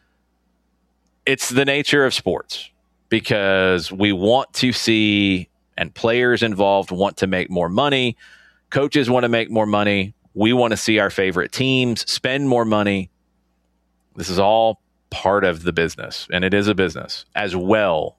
[SPEAKER 4] It's the nature of sports because we want to see, and players involved want to make more money. Coaches want to make more money. We want to see our favorite teams spend more money. This is all part of the business, and it is a business, as well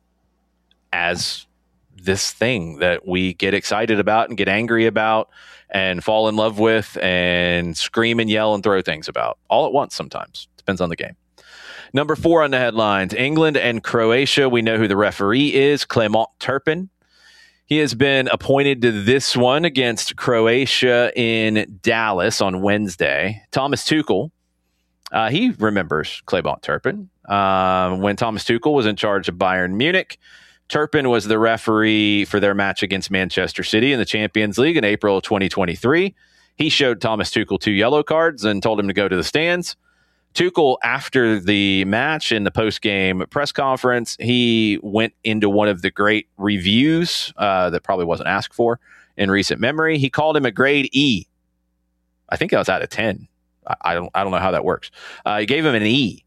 [SPEAKER 4] as this thing that we get excited about and get angry about and fall in love with and scream and yell and throw things about all at once sometimes. Depends on the game. Number four on the headlines, England and Croatia. We know who the referee is, Clement Turpin. He has been appointed to this one against Croatia in Dallas on Wednesday. Thomas Tuchel, uh, he remembers Clement Turpin. Uh, when Thomas Tuchel was in charge of Bayern Munich, Turpin was the referee for their match against Manchester City in the Champions League in April of twenty twenty-three. He showed Thomas Tuchel two yellow cards and told him to go to the stands. Tuchel, after the match in the post-game press conference, he went into one of the great reviews uh, that probably wasn't asked for in recent memory. He called him a grade E. I think that was out of ten. I, I don't. I don't know how that works. Uh, he gave him an E.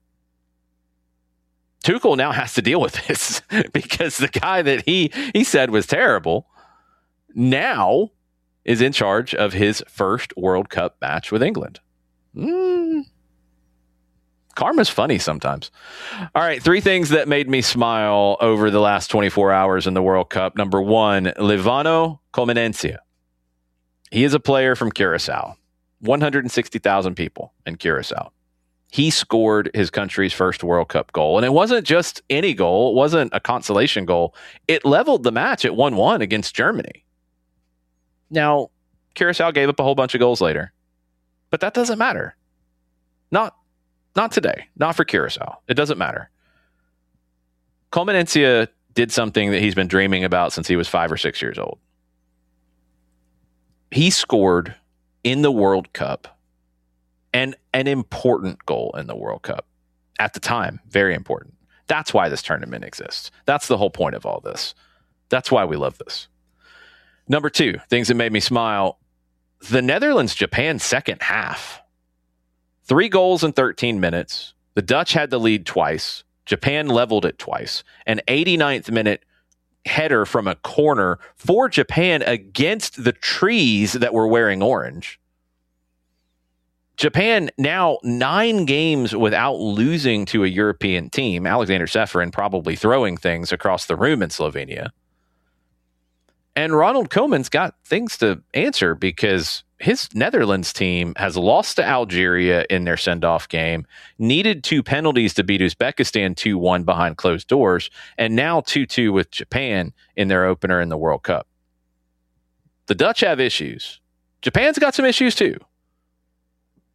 [SPEAKER 4] Tuchel now has to deal with this because the guy that he he said was terrible now is in charge of his first World Cup match with England. Mm. Karma's funny sometimes. All right, three things that made me smile over the last twenty-four hours in the World Cup. Number one, Livano Colmenencia. He is a player from Curacao. one hundred sixty thousand people in Curacao. He scored his country's first World Cup goal. And it wasn't just any goal. It wasn't a consolation goal. It leveled the match at one one against Germany. Now, Curacao gave up a whole bunch of goals later. But that doesn't matter. Not Not today. Not for Curacao. It doesn't matter. Colmenencia did something that he's been dreaming about since he was five or six years old. He scored in the World Cup and an important goal in the World Cup. At the time, very important. That's why this tournament exists. That's the whole point of all this. That's why we love this. Number two, things that made me smile. The Netherlands-Japan second half. Three goals in thirteen minutes. The Dutch had the lead twice. Japan leveled it twice. An eighty-ninth minute header from a corner for Japan against the trees that were wearing orange. Japan now nine games without losing to a European team. Alexander Ceferin probably throwing things across the room in Slovenia. And Ronald Koeman's got things to answer because his Netherlands team has lost to Algeria in their send-off game, needed two penalties to beat Uzbekistan two one behind closed doors, and now two two with Japan in their opener in the World Cup. The Dutch have issues. Japan's got some issues too.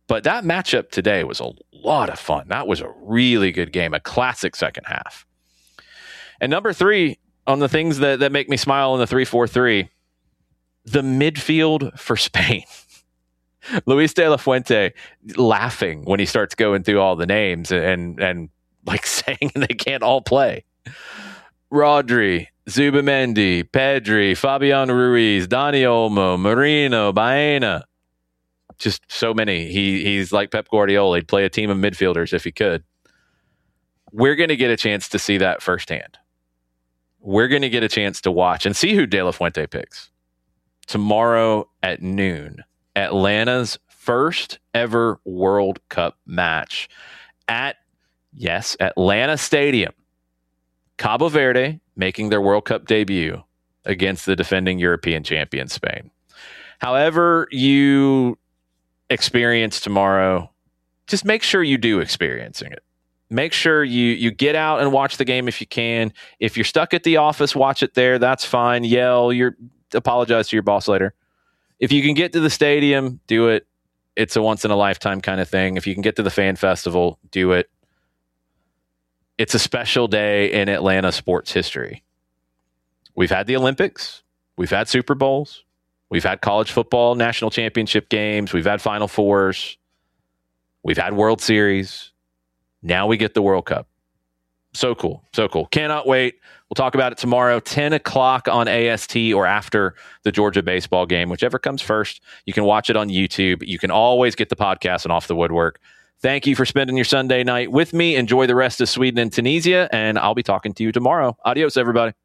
[SPEAKER 4] But that matchup today was a lot of fun. That was a really good game, a classic second half. And number three, on the things that, that make me smile in the three four three, the midfield for Spain. Luis de la Fuente laughing when he starts going through all the names and, and like saying they can't all play. Rodri, Zubamendi, Pedri, Fabian Ruiz, Dani Olmo, Merino, Baena. Just so many. He He's like Pep Guardiola. He'd play a team of midfielders if he could. We're going to get a chance to see that firsthand. We're going to get a chance to watch and see who De La Fuente picks. Tomorrow at noon, Atlanta's first ever World Cup match at, yes, Atlanta Stadium. Cabo Verde making their World Cup debut against the defending European champion Spain. However you experience tomorrow, just make sure you do experiencing it. Make sure you you get out and watch the game if you can. If you're stuck at the office, watch it there. That's fine. Yell, you're apologize to your boss later. If you can get to the stadium, do it. It's a once in a lifetime kind of thing. If you can get to the fan festival, do it. It's a special day in Atlanta sports history. We've had the Olympics. We've had Super Bowls. We've had college football national championship games. We've had Final Fours. We've had World Series. Now we get the World Cup. So cool. So cool. Cannot wait. We'll talk about it tomorrow, ten o'clock on A S T or after the Georgia baseball game, whichever comes first. You can watch it on YouTube. You can always get the podcast and Off the Woodwork. Thank you for spending your Sunday night with me. Enjoy the rest of Sweden and Tunisia, and I'll be talking to you tomorrow. Adios, everybody.